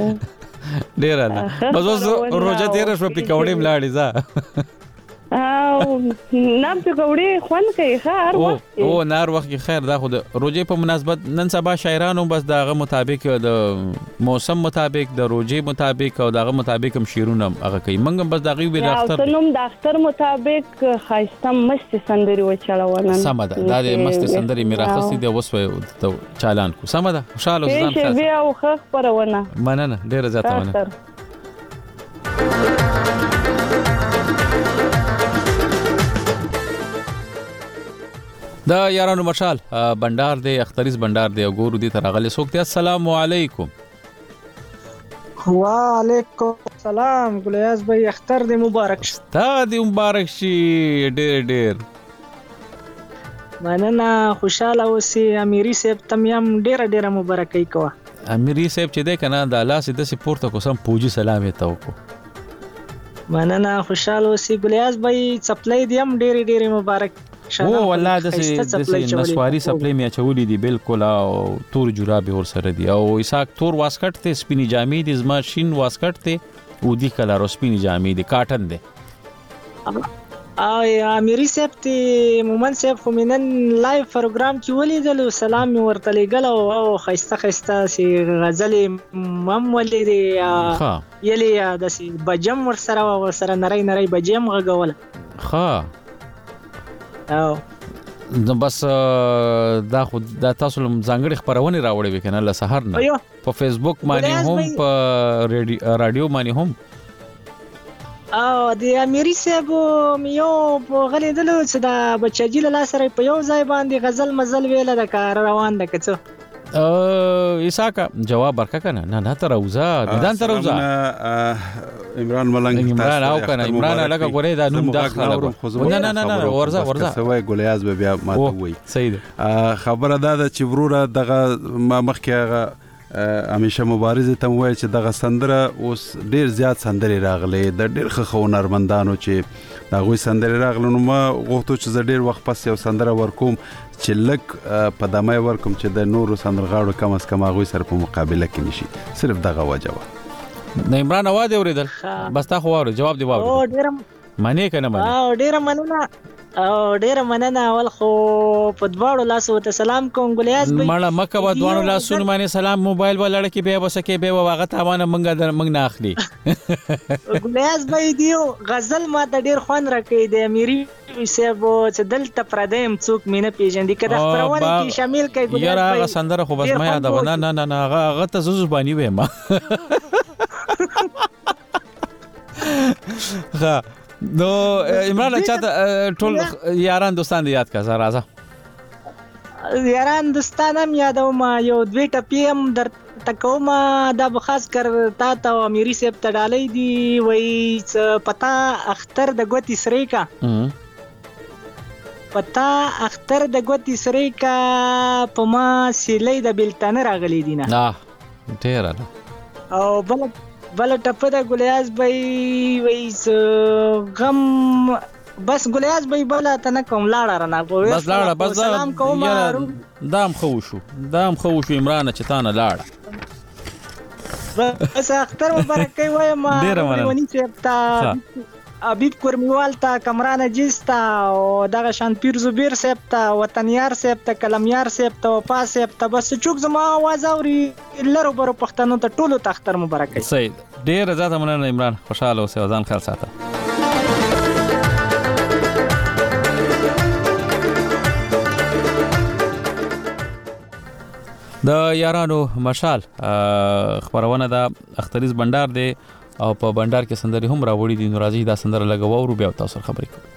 بس روزه تیر شو پکوړې ملاړې ځه او نام پکوړې خوان کوي خیر او نار وخت خیر دا خو د روزه په مناسبت نن سبا شاعرانو بس داغه مطابق د موسم مطابق د روزه مطابق او داغه مطابق هم شیرونه هغه کوي منګ بس داغه وی د اختر نوم د اختر مطابق خاصه مست سندري و چلوونه سم ده دا د مست سندري میراخصي د وسوي چالان کو سم ده خوشاله ځان خاصه بیا او خخ پرونه مننه ډیره زیاته مننه دا یارانو مشال بندر دی اختریز بندر دی ګورو دي ترغله سوکته السلام علیکم وعلیکم السلام ګلیاز بھائی اختر دی مبارک تا دی مبارک شي ډېر مننه خوشاله اوسې امیری صاحب تم یم ډېر مبارکي کوه امیری صاحب چې ده کنه د الله سي د سپورت کو سم پوجي سلام ته وکړو مننه خوشاله اوسې ګلیاز بھائی چپلې دی هم ډېر مبارک او والله د نسواري سپلې مې چولې دي بالکل او تور جورابي ور سره دي او اساک تور واسکټ ته سپینی جامې دي زما شین واسکټ ته او دي کلر او سپینی جامې دي کاټن دي امیری صاحب ته مومن صاحب خو منن لایو پروګرام کې ولیدل سلام ورته لګل او خيسته سي غزل مم ولې یلي د سي بجم ور سره نری بجم غغول ها او بس دا خو دا تاسو لم ځانګړي خبرونه راوړې وکنه له سحر نه په فیسبوک باندې هم په رادیو باندې هم او د امیری صاحب میو په غلې دلو چې دا بچی له سره په یو ځای باندې غزل مزل ویل د کار روان د کڅو ایساکا جواب ورکا کنه نه تر اوزا میدان تر اوزا عمران ملنګ عمران او کنه عمران لکه ګورې دا نوم داخله نه ورزه سوي ګولیاز به بیا ماته وای صحیح خبره دا چې وروره دغه ما مخکې همیشه مبارزه ته وای چې دغه سندره اوس ډیر زیات سندري راغلي د ډیر خو نرمندانو چې دا غوي سندري راغلي نو ما غوښتو چې ډیر وخت پس یو سندره ورکوم چې لک په دمای ورکوم چې د نورو سندرغاړو کم از کم غوي سره په مقابله کې نشي صرف دغه وجه نه عمران اواز اوریدل بس تا خو واره جواب دی واره او ډیر معنی کنه معنی او ډیر مننه اول خو په دواړو لاسو ته سلام کوم ګلیاز بھائی مړه مکه په دواړو لاسو باندې سلام موبایل ولړ کې به وسکه به واغه تاوانه منګ نه اخلي ګلیاز بھائی دیو غزل ما ته ډیر خوان راکې دی امیری صاحب چې دلته پردیم څوک مینه پیژندې کده خبرونه کې شامل کړي ګلیاز بھائی یاره سندره خو بس ما یاد نه هغه ته زوبانی وې ما ها نو عمران چاته ټول یاران دوستان دې یاد کا زه راځه یاران دوستان هم یادوم یو دوی ټپیم در تکوم دا بخاص کر تا ته امیری صاحب ته ډالې دی وای پتا اختر د ګوتی سری کا پتا اختر د ګوتی سری کا پما سیلې د بلتان راغلی دینه ډیر او بل ټپه د ګلیاز بھائی وایس غم بس ګلیاز بھائی بل ته نه کوم لاړه رانه بس لاړه بس سلام کوم دام خو شو عمران چې تا نه لاړه بس اختر مبارک وایم ونی چې تا ابيب کورمیوال تا کمران جستا او دغه شان پیر زبیر صاحب تا وطنیار صاحب تا کلمیار صاحب تا وفا صاحب تا بس چوک زما आवाज اوري لرو برو پښتنو ته ټولو تختر مبارک صحیح ډیر زیاته مننه عمران خوشاله اوسه ځان خیال ساته د یارانو مشال خبرونه د اختریز بندر دی او په بندر کې سندري هم راوړي دي نو راځي دا سندره لګاو او بیا تاسو خبرې کوم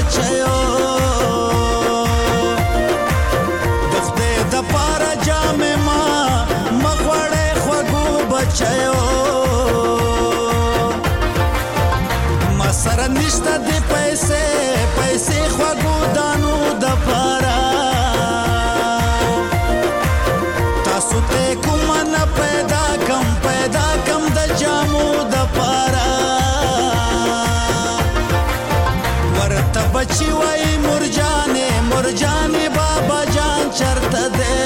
بچیو دخته د پارا جامې ما مغوړې خوګو بچیو ما سره نشته د پیسې خوګو دانو د پارا تاسو ته کوم نه پیدا کم د جامو د پارا ورته بچی وای مرجانې بابا جان چرته ده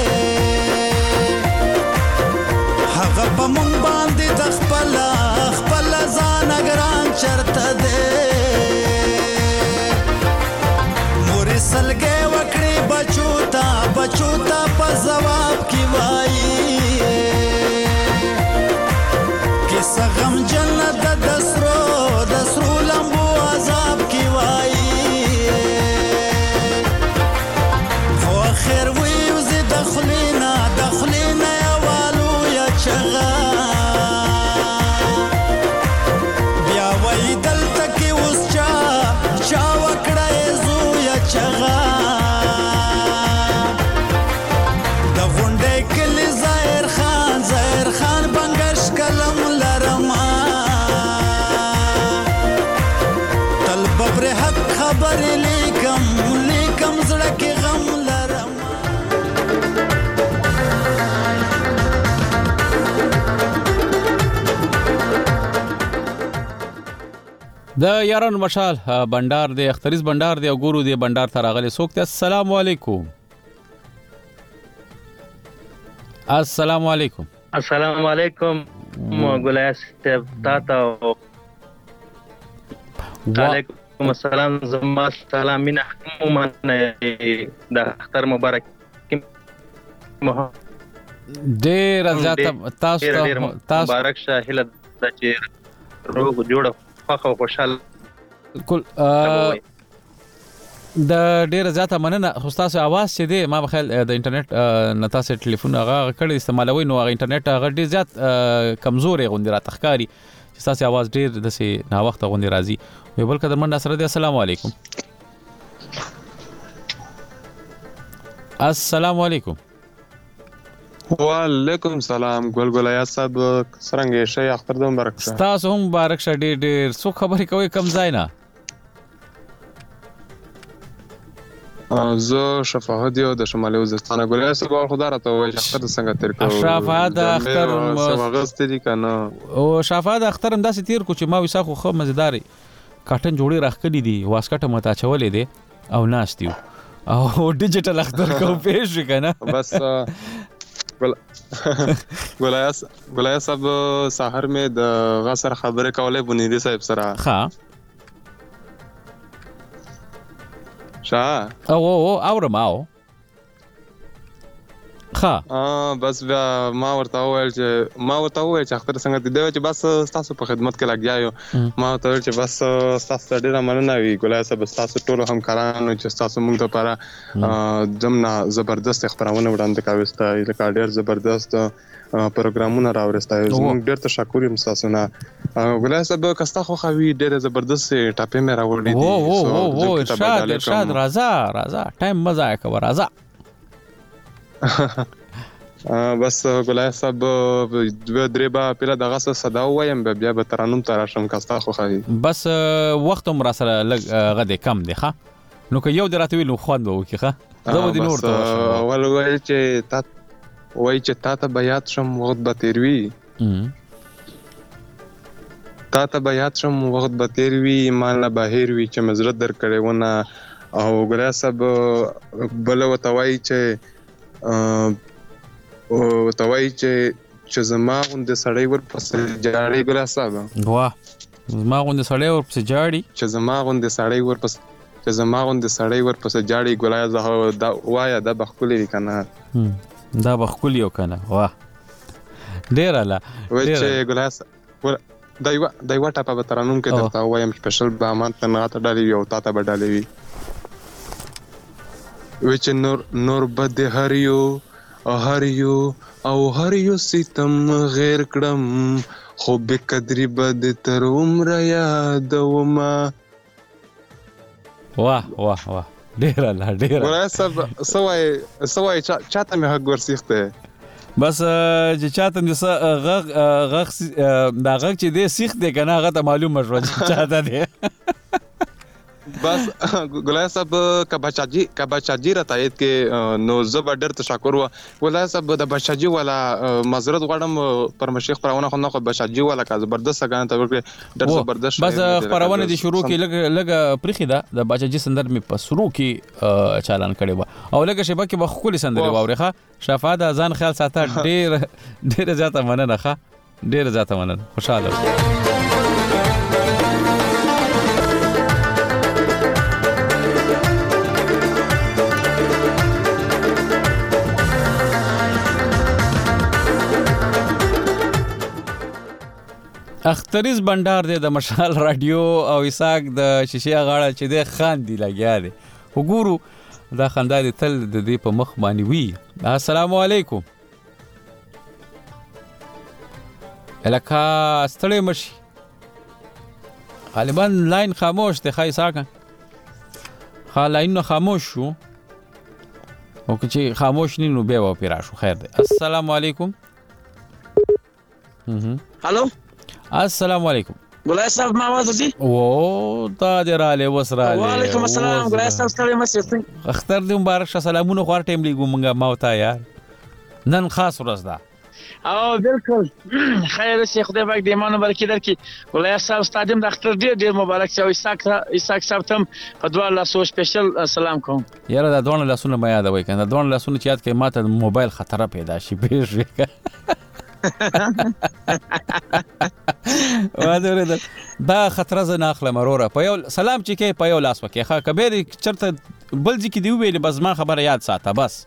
هغه په مونږ باندې د خپل ځان ګران چرته ده مورې سلګې وکړې بچو ته په ځواب کې وایي کیسه غمجن د سرو لمبو عذاب کې وایي خو خیر ویوزي د خلینا یوالو یا چغا بیا وای دلته کې اوس چا وکړه زو یا چغا د غونډې کلی ظاهر خان بنګش کلم لرما تل ببر حق خبر لیکم زړه کې غم لرما د یارانو مشال بندر دی اختریز بندر دی او ګورو دی بندر ته راغلی څوک ته السلام علیکم السلام علیکم ګولای صاحب تاسو وعلیکم السلام زما سلام مين عموما د اختر مبارک ډیر زیاته تاسو مبارک شه هله د چې روغ جوړ خو خوشاله کول د ډیره زیاته مننه خو تاسو आवाज چې دی ما بخیل د انټرنیټ نتا سه ټلیفون هغه کړی استعمالوي نو هغه انټرنیټ هغه ډیر زیات کمزورې غوندي را تخکاری چې تاسو आवाज ډیر د سه نا وخت غوندي راځي وی بل قدر من سره دی السلام علیکم السلام علیکم وعلیکم سلام ګلګلیا صاحب څنګه شي اختر د مبارک شه تاسو هم مبارک شه ډیر څو خبرې کوي کم ځای نه زه شفاهت یو د شمالي وزستان ګلګلیا صاحب خدا راته وای اختر څنګه تیر کو شفاهت اختر سمغست دي کنه او شفاهت اختر هم داسې تیر کو چې ما وسه خو مزیداري کاټن جوړي راخکلي دي واسکټه متا چولې دي او ناشتیو او ډیجیټل اختر کو پیش کنه بس ګلګلیا صاحب سحر میں د غسر خبره کوله بنيدي صاحب سره ها او اورماو ها بس ما ورته وویل چې اختر څنګه دی چې بس تاسو په خدمت کې لګیاو ما ته ویل چې بس تاسو ډیره مننه وی ګلای صاحب تاسو ټول همکارانو چې تاسو موږ لپاره دمنا زبردست خبرونه وړاندې کاوسته لکه ډیر زبردست پروګرامونه راوړستای زموږ ډیر تشکر یم تاسو نه ګلای صاحب کستا خو خوي ډیر زبردست ټاپې مې راوړې دي او ارشاد راځه ټایم مزه کوي راځه بس ګلای صاحب درې با پیله دغه صدا وایم بیا به ترانم تراشم کستا خو خوي بس وخت هم را سره غده کم دی ښا نو که یو دراته ویلو خوان به وکي ښا زه به نور ته اول وای چې تا ته بیات شم وخت به تیروي مان لا بهیر وی چې مزرت در کړي ونه او ګلای صاحب بل وتوای چې زما غوند سړی ور پسې جاړي ګلای صاحب واه زما غوند سړی ور پسې جاړي چې زما غوند سړی ور پسې جاړي ګلای زه دا وایا د بخکولې کنه دا بخکول یو کنه واه ډیر اله چې ګلای دایو ټاپه به ترانوم کې درته وایم سپیشل به مان ته نه ته ډالي یو تا ته به ډالي وي چې نور بد هریو او ستم غیر کړم خو به قدرې بد تر عمر یاد وما واه واه واه ډیر الله ډیر ګولای صاحب سوای چاته مې حق ورسیخته بس چې چاته د غغ دا غغ چې دی سیخ دی کنه هغه ته معلومه شو چې چاته دی بس ګولای صاحب کباچاجي را تایید کې نو زبر ډېر تشکر و ګولای صاحب د بچاجي والا معذرت غواړم پر مشیخ پرونه خو نه بچاجي والا کا زبردست غان ته ورکړي ډېر زبردست بس پرونه دي شروع کې لګ پرخي دا د بچاجي سندر می په شروع کې چالان کړي و او لګ شبکه کې بخولي سندري واورخه شفاعت ځان خیال ساته ډېر زیاته مننه ښه ډېر زیاته مننه خوشاله اختریز بندر دی د مشال رادیو او اساق د شیشه غاړه چې د خان دی لګیا دی وګورو دا خندا دی تل د دې په مخ باندې وی السلام علیکم الکا ستړی مشي غالبا لاین خاموش دی خای ساکه لاین خاموش شو او که خاموش نی نو بیا و پیرا شو خیر دی السلام علیکم هالو السلام علیکم ګولای صاحب ما आवाज دي او تا دې رااله وسراله وعلیکم السلام ګولای صاحب ستړي مسې اختر دې مبارک شه سلامونه خور ټیم لیګو مونږه ماوتا یار نن خاص ورځ ده او بالکل خیر شي خدای پاک دې مانو برکت درکړي ګولای صاحب ستادم د اختر ډیر مبارک شه اساق صاحب تم په دوه لاسو سپیشل سلام کوم یاره دا دوه لاسونه ما یاد وای کنه دوه لاسونه چې یاد کړي ماته موبایل خطر پیدا شي پیږي دا خطر زه نه اخلم وروره په یو سلام چې کې په یو لاس وکې ښه کبیر چرته بل ځکه دی ویل بس ما خبره یاد ساته بس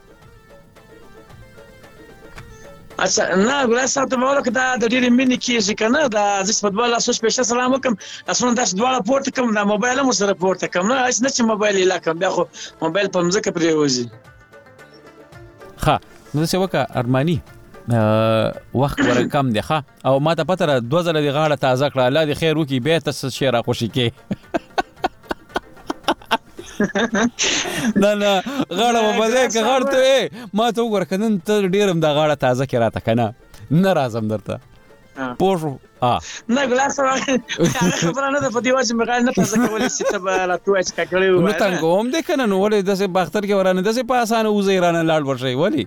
اچھا نه ګولای صاحب ته مولک دا د ډېرې مینې کېږي کنه دا زه په دوه لاسو سپیشل سلام وکم اسونه داس دواړه پورته کوم دا موبایل مو سره پورته کوم نه اس نه چې موبایل لا کوم بیا خو موبایل په مزه پرې وځي ښه نو څه وکړه ارمانی وخت ور کم دی ښه او ما ته پته را 2000 دی غاړه تازه کړه الله دې خیر وکي به تاسو شعر خوشی کې نه غاړه وبده کې غاړه ته ما ته وګور کنن ته ډیرم د غاړه تازه کې راته کنه نه راځم درته پوښو نه ګلاس خبره نه ده په دی واجب مغال نه تاسو کولای شئ ته راتوي چې کړو نو څنګه هم دې کنه نو ولې دسه باختر کې ورانه دسه په اسانه وزې رانه لاړ ورشي ولی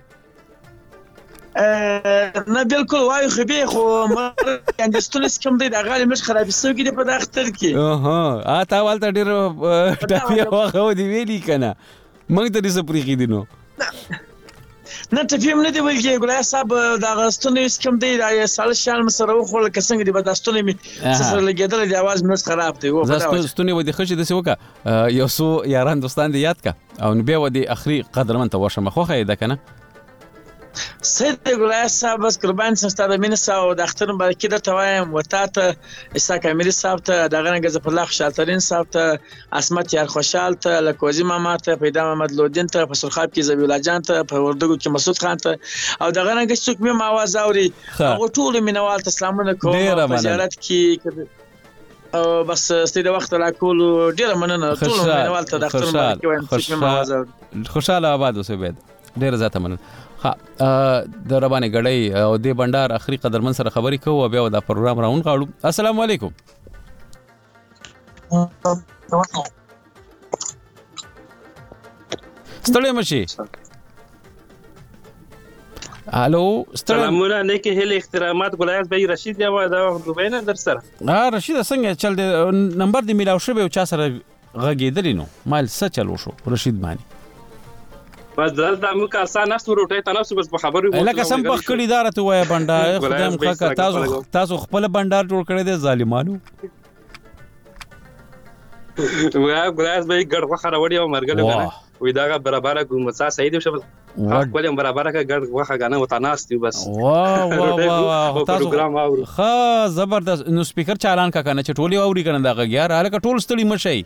نه بالکل وای خو به خو ما اندستونس کوم دی د غالي مش خرابې سوګي دی په داختر کې تا والته ډیر ټاپیا واخو دی ویلی کنه موږ ته دې سپریخي دي نو نه ته فهم نه دی ویل ګولای صاحب د غستونس کوم دی د سال شال مسره خو لکسنګ دی په داستونه می سره لګیدل دی आवाज مش خراب دی و زستونه و دي خشي د سوکا یو سو یاران دوستان دی یاد کا او نبي و دي اخري قدرمن ته وشه مخه ده کنه سید ګولای صاحب بس قربان سم د مين ساو د اختر برکت ته وایم وتا ته اساق امیر صاحب ته دغه غزه په الله خوشالترین صاحب ته اسمت یار خوشال ته لکوزی ماما ته پیدا محمد لودین ته په سرخاب کې زبیلا جان ته په وردګو کې مسعود خان ته او دغه غزه څوک مې आवाज اوري او ټول مینوال ته سلامونه کوم په زیارت کې او بس ستې د وخت لا کول ډیر مننه ټول مینوال ته د اختر برکت وایم څوک مې आवाज اوري خوشاله آباد اوسه بيد ډیر زیاته مننه د ربانه غړی او د بندر اخري قدرمن سره خبرې کوو بیا دا پروګرام راون غاړو السلام علیکم ستړی مشي الو سلامونه نیکه هله احترامات ګلایز بای رشید یا دا دوبه نه در سره رشید څنګه چل د نمبر دی میلاو شوی او چا سره غږیدلی نو مال څه چلو شو رشید مانی بس دلته موږ آسان نفس روټه تناسب بس په خبرو لکه سم په کړي دار ته وای بندار خدام خکا تاسو خپل بندار جوړ کړی دي ظالمانو ګلاس به ګډ وخه راوړی او مرګله کنه وې دا برابر کومه صحیح دی شبل خپل برابر کا ګډ وخه غنه وتناستي بس واه پروګرام اوري ها زبردست نو سپیکر چالان کا کنه چټولي اوري کنه دا غیار الکه ټول ستړي مشي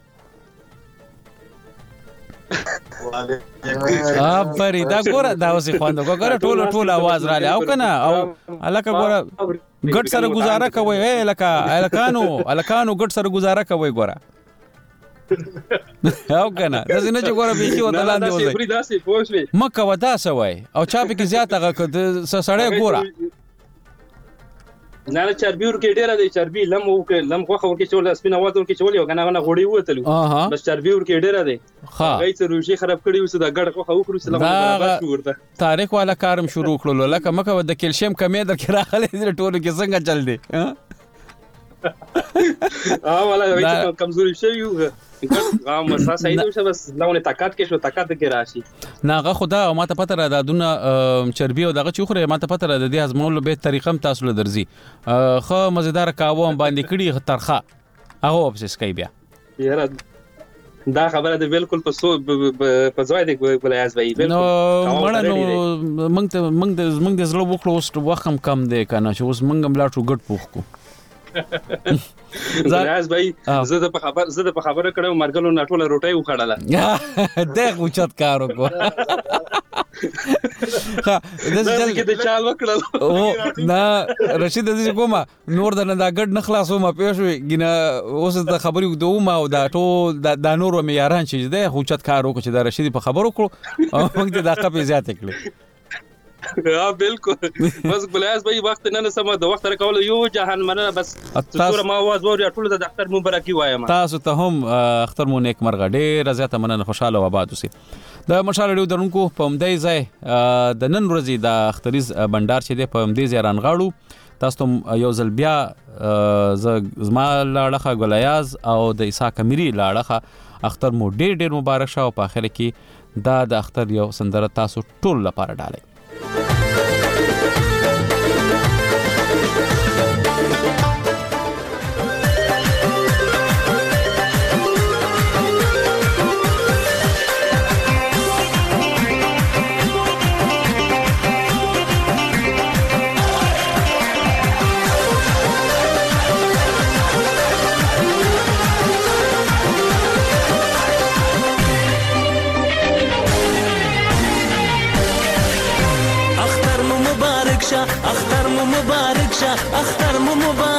بری دا ګوره دا اوسې خواندو ګوره ټول आवाज را لاو کنه او الکه ګوره ګډ سره گزاره کوي الکانو ګډ سره گزاره کوي ګوره او کنه دا نه چې ګوره بيخي وته لاندې وځي دا سي پوښوي مکه ودا سوای او چا به کې زیات هغه سړی ګوره نه چربي ورکې ډیره دی چربي لم خوخه ورکې چول سپینه واته ورکې چول یو غنا غوړی وتلو بس چربي ورکې ډیره دی هغه څه روشي خراب کړی وسه د ګډ خوخه وکړو سلام برابر ورته تاریخ والا کارم شروع کړلو لکه مکه د کیلشیم کمې در کې راغلي ټولو کې څنګه چل دی والا کمزوري شوی غام مساس ایدو شه بس لونه طاقت کې شو طاقت کې راشي ناغه خدا ما ته پته را دادونه چربي او دغه چوخره ما ته پته را د دې ازمولو به طریقم تاسو له درځي خو مزیدار کاوه باندې کړي ترخه هغه واپس کوي بیا یاره دا خبره ده بالکل په ځای دی ګلایاز وای بالکل موږ د زړه وکړو اوس وخت کم دی کنه چې اوس موږ ملاټو ګډ پوښ کو زراز بھائی زه د په خبره کړم مرګلو نټوله روټي وخړله دغه اوچت کارو کو ها د ځل کې د چال وکړل او نا رشید دې کومه نور د نه دا ګډ نخلاصو ما پېښوي ګینه اوس د خبرې دوه او دا ټول د نور معیاران چې ده اوچت کارو کو چې د رشید په خبرو کړو موږ د دقه زیات کړل بالکل بس ګلایاز بھائی وخت نه سم د وخت راکول یو جهان مننه بس تاسو ما आवाज وری ټول د اختر مبارکي وایم تاسو ته هم اختر مو نیک مرغ ډیر زیاته مننه خوشاله و آباد اوسئ د مشال ډیو درونکو په مدای ځای د نن ورځې د اختریز بندر چې د په مدای ځای رانغاړو تاسو یو ځل بیا زما لاړه ګلایاز او د عیسی کمیری لاړه اختر مو ډیر مبارک شه او په اخر کې دا د اختر یو سندره تاسو ټول لپاره ډالئ اختر مو مبارک